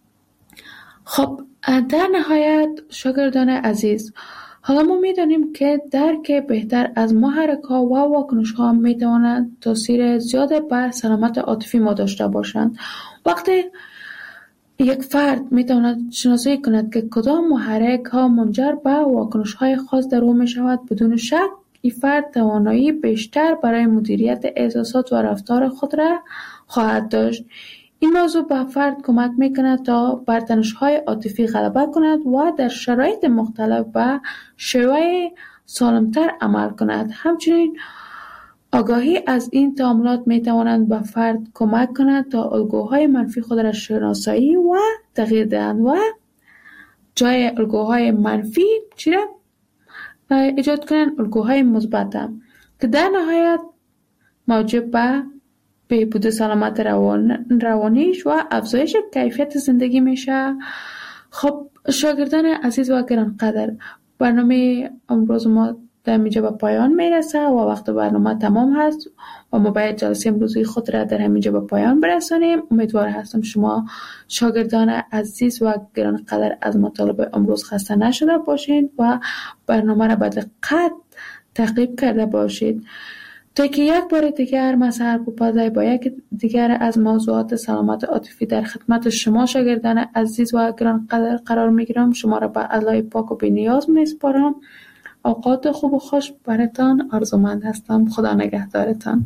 خب در نهایت شاگردان عزیز، حالا ما می‌دانیم که درک بهتر از محرک‌ها و واکنش‌ها می‌تواند تاثیر زیاد بر سلامت عاطفی ما داشته باشند. وقتی یک فرد می‌تواند شناسایی کند که کدام محرک‌ها منجر به واکنش‌های خاص در او می‌شود، بدون شک این فرد توانایی بیشتر برای مدیریت احساسات و رفتار خود را خواهد داشت. این موضوع به فرد کمک میکند تا بر تنش‌های عاطفی غلبه کند و در شرایط مختلف به شیوه سالمتر عمل کند. همچنین آگاهی از این تعاملات میتواند به فرد کمک کند تا الگوهای منفی خود را شناسایی و تغییر دهند و جای الگوهای منفی چی را ایجاد کنند؟ الگوهای مثبت که در نهایت موجب به بهبود سلامت روان روانیش و افزایش کیفیت زندگی میشه. خب شاگردان عزیز و گرانقدر، برنامه امروز ما در اینجا به پایان میرسه و وقت برنامه تمام هست و ما باید جلسه امروزی خود را در همینجا به پایان برسانیم. امیدوار هستم شما شاگردان عزیز و گرانقدر از مطالب امروز خسته نشده باشید و برنامه را به دقت تعقیب کرده باشید تا که یک بار دیگر من سحر پوپازی با یک دیگر از موضوعات سلامت عاطفی در خدمت شما شاگردان عزیز و گرانقدر قرار میگیرم. شما را به الله پاک و بی‌نیاز میسپارم. اوقات خوب و خوش براتان آرزومند هستم. خدا نگهدارتان.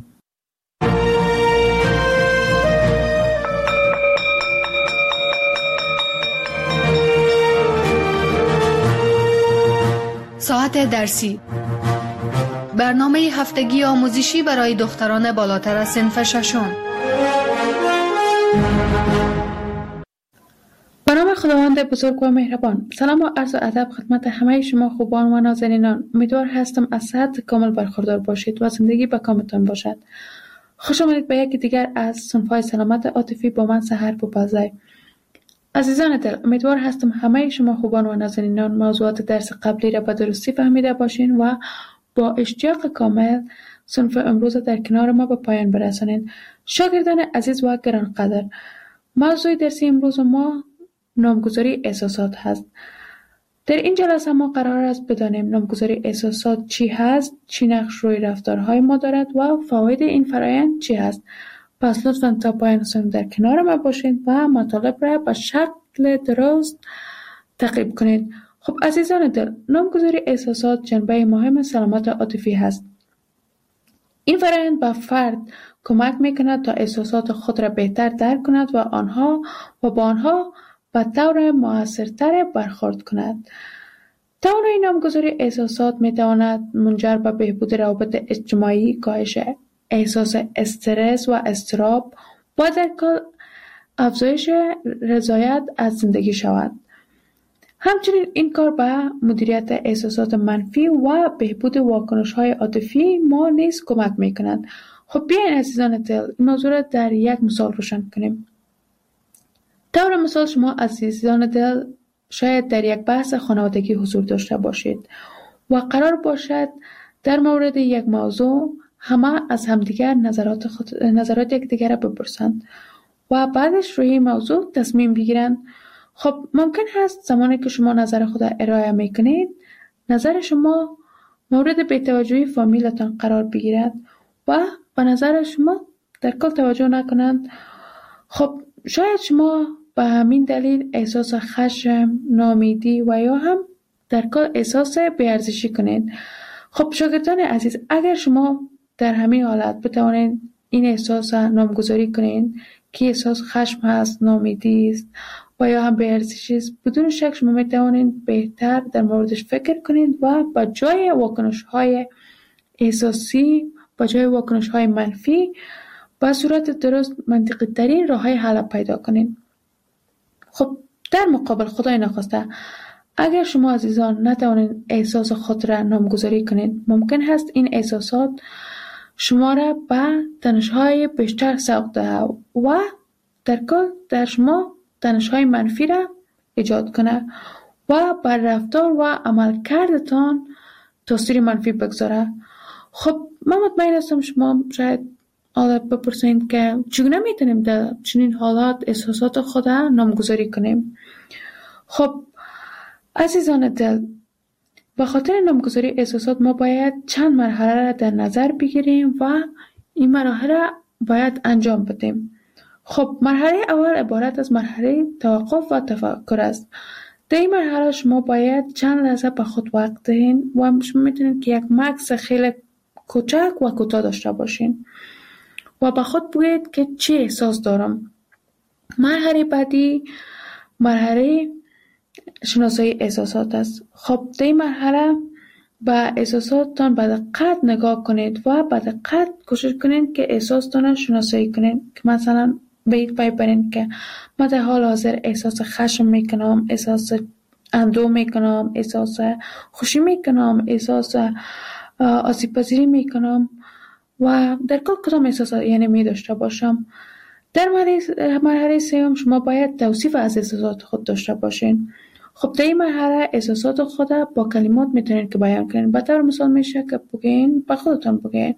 ساعت درسی، برنامه هفتگی آموزشی برای دختران بالاتر از صنف ششم. به نام خداوند بزرگ و مهربان. سلام و عرض ادب خدمت همه شما خوبان و نازنینان. امیدوار هستم از صحت کامل برخوردار باشید و زندگی به کامتان باشد. خوش آمدید به یکی دیگر از صنف‌های سلامت عاطفی با من سحر پوپازی. عزیزان دل، امیدوار هستم همه شما خوبان و نازنینان موضوعات درس قبلی را به درستی فهمیده باشین و با اشتیاق کامل صنف امروز در کنار ما به پایان برسانید. شاگردان عزیز و گرانقدر، موضوع درسی امروز ما نامگذاری احساسات هست. در این جلسه ما قرار است بدانیم نامگذاری احساسات چی هست، چی نقش روی رفتارهای ما دارد و فواید این فرآیند چی هست. پس لطفاً تا پایان صنف در کنار ما باشید و مطالب را به شکل درست تعقیب کنید. خب عزیزان دل، نامگذاری احساسات جنبه مهم سلامت عاطفی هست. این فرآیند به فرد کمک میکند تا احساسات خود را بهتر درک کند و آنها و با آنها به طور مؤثرتر برخورد کند. توانایی نامگذاری احساسات میتواند منجر به بهبود روابط اجتماعی، کاهش احساس استرس و اضطراب و در کل افزایش رضایت از زندگی شود. همچنین این کار به مدیریت احساسات منفی و بهبود واکنش‌های عاطفی ما نیز کمک می‌کند. خب بیاین عزیزان دل این موضوع را در یک مثال روشن کنیم. طور مثال شما عزیزان دل شاید در یک بحث خانوادگی حضور داشته باشید و قرار باشد در مورد یک موضوع همه از همدیگر نظرات خود نظرات یکدیگر را بپرسند و بعدش روی موضوع تصمیم بگیرند. خب ممکن هست زمانی که شما نظر خود را ارائه میکنید نظر شما مورد بی‌توجهی فامیلتان قرار بگیرد و به نظر شما در کل توجه نکنند. خب شاید شما به همین دلیل احساس خشم، ناامیدی و یا هم در کل احساس بی‌ارزشی کنید. خب شاگردان عزیز، اگر شما در همین حالت بتوانید این احساس نامگذاری کنید که احساس خشم هست، ناامیدی است و یا هم بی‌ارزشی است، بدون شک شما میتوانید بهتر در موردش فکر کنید و با جای واکنش‌های احساسی، با جای واکنش‌های منفی با صورت درست منطقی ترین راه‌های حل پیدا کنید. خب در مقابل خدای نخواسته اگر شما عزیزان نتوانید احساس خود را نامگذاری کنید، ممکن هست این احساسات شما را به تنش‌های بیشتر سوق دهد و در کل در شما تنش‌های منفی را ایجاد کنه و بر رفتار و عملکردتان تاثیر منفی بگذاره. خب من مطمئن هستم شما شاید حالت بپرسید که چگونه میتونیم در چنین حالات احساسات خود را نامگذاری کنیم. خب عزیزان دل، به خاطر نامگذاری احساسات ما باید چند مرحله را در نظر بگیریم و این مرحله را باید انجام بدیم. خب مرحله اول عبارت از مرحله توقف و تفکر است. در این مرحله شما باید چند لحظه به خود وقت دهید و شما میتونید که یک مکث خیلی کوچک و کوتاه داشته باشین و به خود بگویید که چه احساس دارم. مرحله بعدی مرحله شناسایی احساسات است. خب در این مرحله به احساساتتان به دقت نگاه کنید و به دقت کوشش کنید که احساساتتان شناسایی کنید که مثلا بید پای برین که من در حال حاضر احساس خشم میکنم، احساس اندوه میکنم، احساس خوشی میکنم، احساس آسیب پذیری میکنم و در کل کدام احساسات یعنی می داشته باشم. در مرحله سوم شما باید توصیف از احساسات خود داشته باشین. خب در این مرحله احساسات خود با کلمات میتونید که بیان کنین. به طور مثال میشه که بگین، به خودتان بگین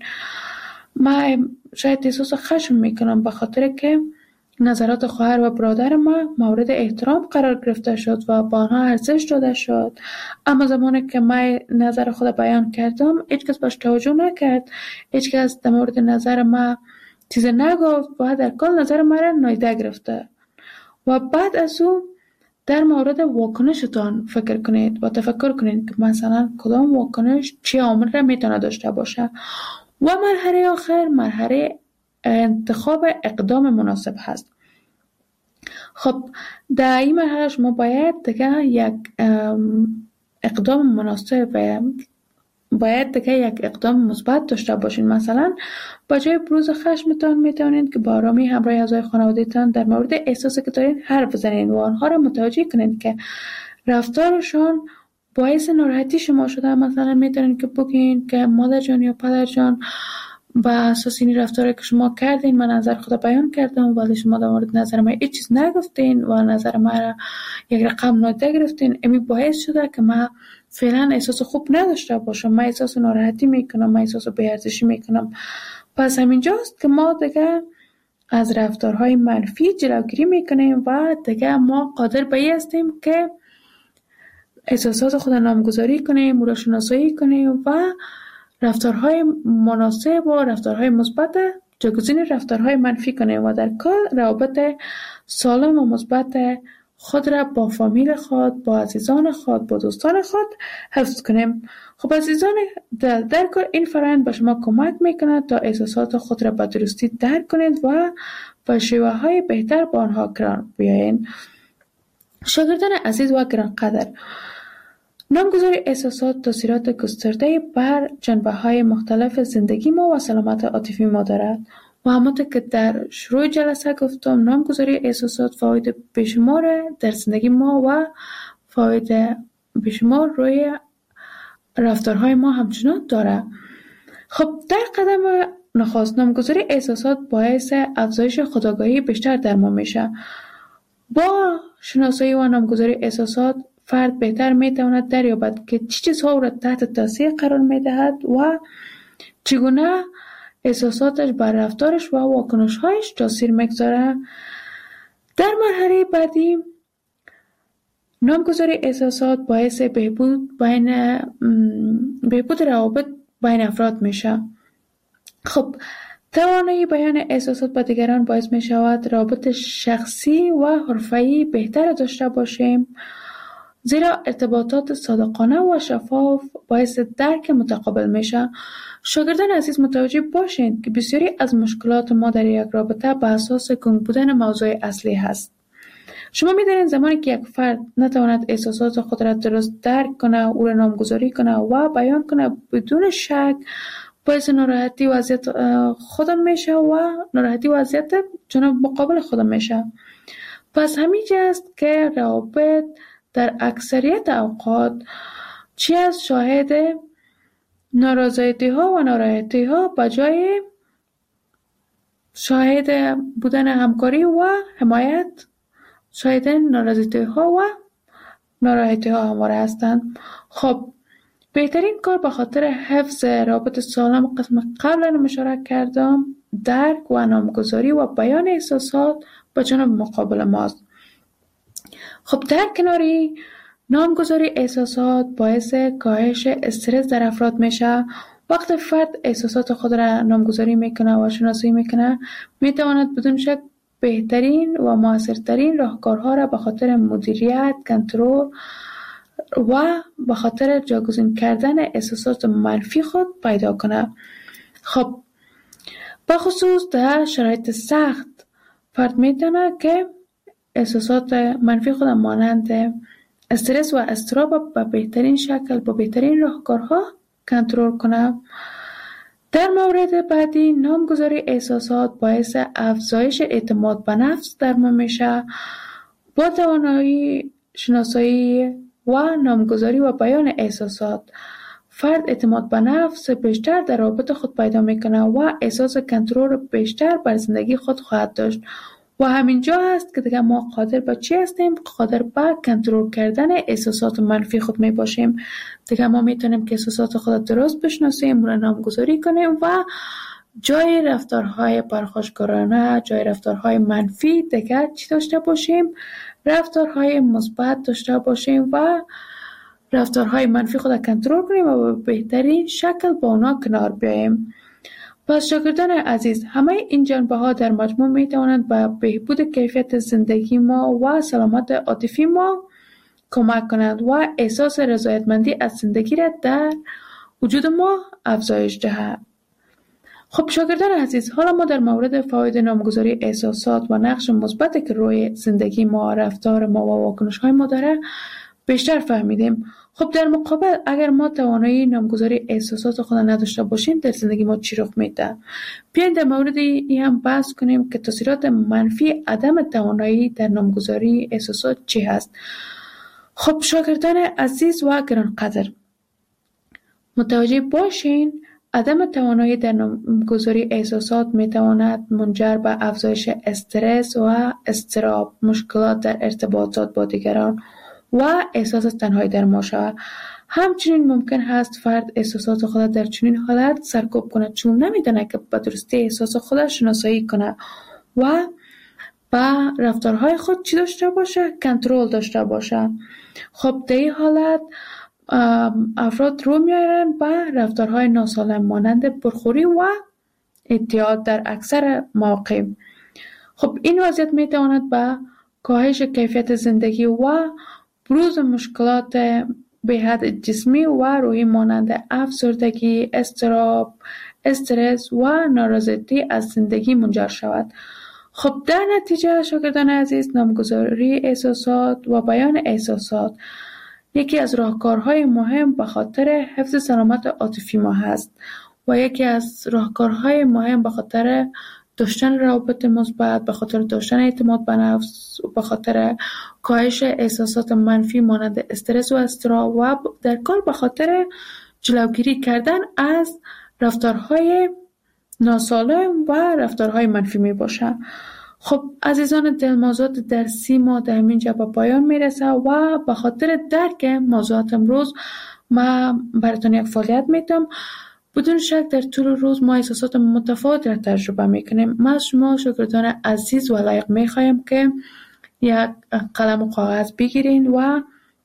من شاید احساس خشم میکنم به خاطر که نظرات خواهر و برادر ما مورد احترام قرار گرفته شد و با آنها ارزش داده شد، اما زمانی که من نظر خود بیان کردم هیچ کس باش توجه نکرد، هیچ کس در مورد نظر ما چیز نگفت و در کل نظر ما را نادیده گرفته. و بعد از اون در مورد واکنشتان فکر کنید و تفکر کنید که مثلا کدام واکنش چه عامل را میتونه داشته باشه. و مرحله آخر مرحله انتخاب اقدام مناسب هست. خب در این مرحله شما باید دیگه یک اقدام مناسب و باید دیگه یک اقدام مثبت داشته باشین. مثلا با جای بروز خشمتان میتونید که با آرامی همراه اعضای خانواده‌تان در مورد احساسی که دارین حرف بزنید و آنها را متوجه کنید که رفتارشان باعث ناراحتی شما شده. مثلا میتونید که بگین که مادر جان یا پدر جان با اساس این رفتاری که شما کردین من نظر خود بیان کردم ولی شما در مورد نظر من هیچ چیز نگفتین و نظر من را یک رقم نادیده گرفتین. امی باعث شده که من فعلا احساس خوب نداشته باشم، من احساس ناراحتی میکنم، من احساس بی‌ارزشی میکنم. پس همینجاست که ما دیگه از رفتارهای منفی جلوگیری میکنیم و دیگه ما قادر به این هستیم که احساسات خود نامگذاری کنیم، او را شناسایی کنیم و رفتارهای مناسب و رفتارهای مثبت جایگزین رفتارهای منفی کنیم و در کل روابط سالم و مثبت خود را با فامیل خود، با عزیزان خود، با دوستان خود حفظ کنیم. خب عزیزان در, در کل این فرآیند به شما کمک میکنه تا احساسات خود را به درستی درک کنید و با شیوه های بهتر با آنها کنار بیایید. شاگردان عزیز و گرانقدر، نامگذاری احساسات تاثیرات گسترده بر جنبه‌های مختلف زندگی ما و سلامت عاطفی ما دارد و همانطور که در شروع جلسه گفتم نامگذاری احساسات فواید بیشمار در زندگی ما و فواید بیشمار روی رفتارهای ما همچنان داره. خب در قدم نخست نامگذاری احساسات باعث افزایش خودآگاهی بیشتر در ما میشه. با شناسایی و نامگذاری احساسات فرد بهتر میتواند دریابد که چه چیزها او را تحت تاثیر قرار میدهد و چگونه احساساتش بر رفتارش و واکنش‌هایش تاثیر میگذاره. در مرحله بعدی نامگذاری احساسات باعث بهبود بین بهبود روابط بین افراد میشه. خب توانایی بیان احساسات با دیگران باعث می شود روابط شخصی و حرفه‌ای بهتر داشته باشیم، زیرا ارتباطات صادقانه و شفاف باعث درک متقابل میشه. شاگردان عزیز متوجه باشید که بسیاری از مشکلات ما در یک رابطه به اساس گنگ بودن موضوع اصلی هست. شما می‌دانید زمانی که یک فرد نتواند احساسات خود را درست درک کنه، او را نامگذاری کنه و بیان کنه بدون شک، باعث ناراحتی وضعیت خودم میشه و ناراحتی وضعیت جناب مقابل خودم میشه. پس همیشه است که روابط در اکثریت اوقات چی از شاهد نارضایتی ها و ناراحتی ها بجای شاهد بودن همکاری و حمایت شاهد نارضایتی ها و ناراحتی ها همواره هستند. خب بهترین کار به خاطر حفظ رابط سالم قسم قبلا اشاره کردم درک و نامگذاری و بیان احساسات به جانب مقابل ماست. خب در کناری نامگذاری احساسات باعث کاهش استرس در افراد میشه. وقتی فرد احساسات خود را نامگذاری میکنه و شناسایی میکنه، میتواند بدون شک بهترین و موثرترین راهکارها را به خاطر مدیریت، کنترل و به خاطر جاگزین کردن احساسات منفی خود پیدا کنه. خب به خصوص در شرایط سخت فرد میتونه که احساسات منفی خود مانند استرس و اضطراب به بهترین شکل با بهترین راهکارها کنترل کنه. در مورد بعدی نامگذاری احساسات باعث افزایش اعتماد به نفس در ما میشه. با توانایی شناسایی و نامگذاری و بیان احساسات فرد اعتماد به نفس بیشتر در رابطه خود پیدا میکنه و احساس کنترل بیشتر بر زندگی خود خواهد داشت و همینجا هست که دیگه ما قادر به چی هستیم؟ قادر به کنترل کردن احساسات منفی خود می باشیم. دیگه ما میتونیم که احساسات خود درست بشناسیم، اون نامگذاری کنیم و جای رفتارهای پرخاشگرانه، جای رفتارهای منفی دیگه چی داشته باشیم؟ رفتارهای مثبت داشته باشیم و رفتارهای منفی خود کنترل کنیم و به بهترین شکل با اونا کنار بیاییم. پس شاگردان عزیز، همه این جنبه ها در مجموع می توانند به بهبود کیفیت زندگی ما و سلامت عاطفی ما کمک کنند و احساس رضایتمندی از زندگی را در وجود ما افزایش دهند. خب شاگردان عزیز، حالا ما در مورد فواید نامگذاری احساسات و نقش مثبتی که روی زندگی ما، رفتار ما و واکنش های ما داره بیشتر فهمیدیم. خب در مقابل اگر ما توانایی نامگذاری احساسات خود نداشته باشیم، در زندگی ما چی رخ میده؟ بیاین در مورد این هم بحث کنیم که تاثیرات منفی عدم توانایی در نامگذاری احساسات چی هست. خب شاگردان عزیز و گرانقدر، متوجه باشین عدم توانایی در نامگذاری احساسات میتواند منجر به افزایش استرس و اضطراب، مشکلات در ارتباطات با دیگران و احساس تنهایی در ما شود. همچنین ممکن هست فرد احساسات خود در چنین حالت سرکوب کنه چون نمیدونه که به درستی احساس خودش شناسایی کنه و با رفتارهای خود چی داشته باشه؟ کنترل داشته باشه. خب در این حالت افراد رو میارن به رفتارهای ناسالم مانند پرخوری و اعتیاد در اکثر مواقع. خب این وضعیت میتواند به کاهش کیفیت زندگی و بروز مشکلات به حد جسمی و روحی مانند افسردگی، اضطراب، استرس و نارضایتی از زندگی منجر شود. خب در نتیجه شاگردان عزیز، نامگذاری احساسات و بیان احساسات یکی از راهکارهای مهم به خاطر حفظ سلامت عاطفی ما هست و یکی از راهکارهای مهم به خاطر داشتن روابط مثبت، به خاطر داشتن اعتماد به نفس، به خاطر کاهش احساسات منفی مانند استرس و اضطراب و در کل به خاطر جلوگیری کردن از رفتارهای ناسالم و رفتارهای منفی می باشه. خب عزیزان دل، موضوعات درسی ما در همینجا به پایان میرسه و به خاطر درک موضوعات امروز ما براتون یک فعالیت میتونم. بدون شک در طول روز ما احساسات متفاوت را تجربه میکنیم. ما از شما شاگردان عزیز و لایق میخوایم که یک قلم و کاغذ بگیرین و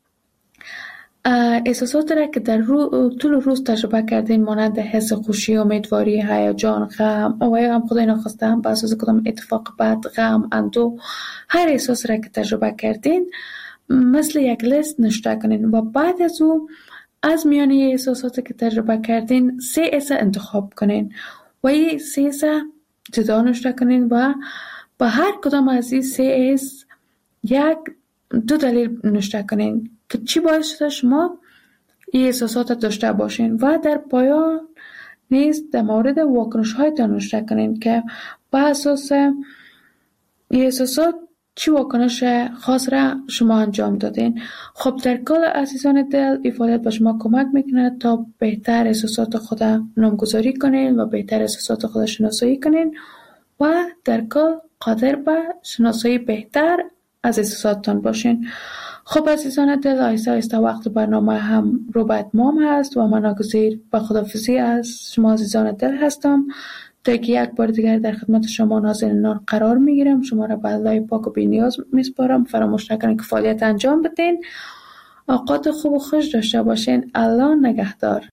احساسات را که در رو... طول روز تجربه کردین، مانند حس خوشی، امیدواری، هیجان، غم و یا هم خدای ناخواسته هم به اساس کدام اتفاق بد، غم، اندوه، هر احساس را که تجربه کردین مثل یک لیست نوشته کنین و بعد از او از میان احساساتی که تجربه کردین سه اس انتخاب کنین و این سه اس جدا نوشته کنین و با هر کدام از این سه اس یک دو دلیل نوشته کنین که چی باعث شده شما این احساسات داشته باشین و در پایان نیز در مورد واکنش هایتان نوشته کنین که با اساس این احساسات چی واکنش خاص را شما انجام دادین. خب در کل عزیزان دل، این فعالیت به شما کمک میکنه تا بهتر احساسات خود نامگذاری کنین و بهتر احساسات خود شناسایی کنین و در کل قادر به شناسایی بهتر از احساساتتان باشین. خب عزیزان دل، آیسته آیسته وقت برنامه هم رو به اتمام هست و من ناگزیر به خداحافظی از شما عزیزان دل هستم تا که یک بار دیگر در خدمت شما نازنینان قرار میگیرم. شما را به الله پاک و بی‌نیاز میسپارم. فراموش نکنید که فعالیت انجام بدین. اوقات خوب و خوش داشته باشین. الله نگهدار.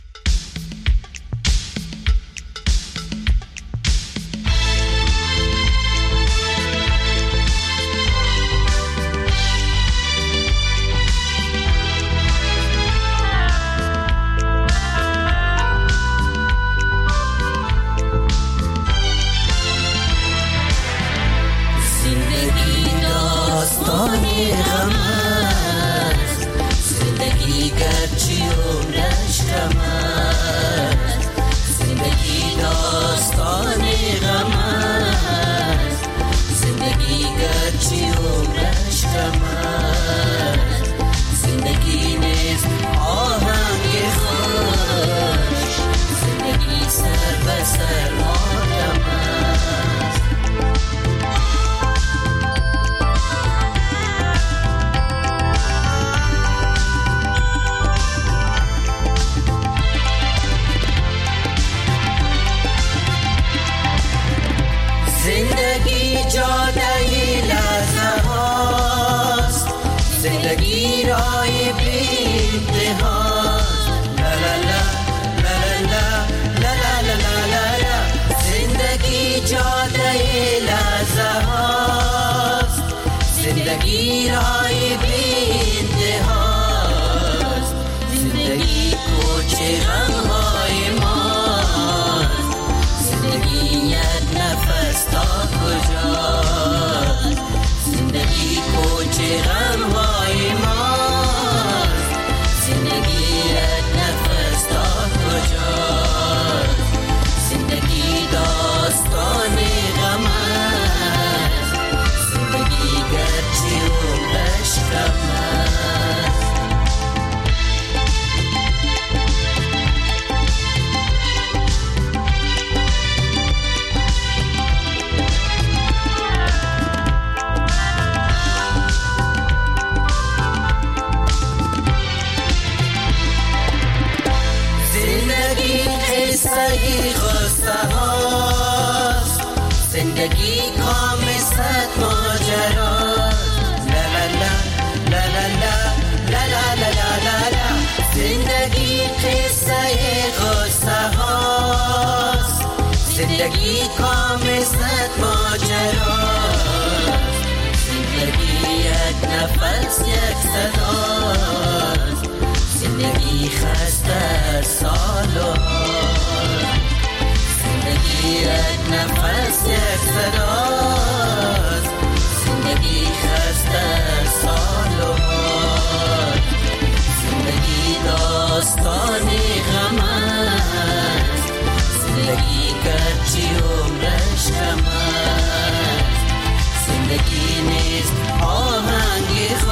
زندگی کام صد ماجراست، زندگی یک نفس یک صداست، زندگی خسته سال و زندگی یک نفس یک صداست، زندگی خسته سال و زندگی داستان غم است، زندگی گرچه عمرش کم است، زندگی نیست آهنگ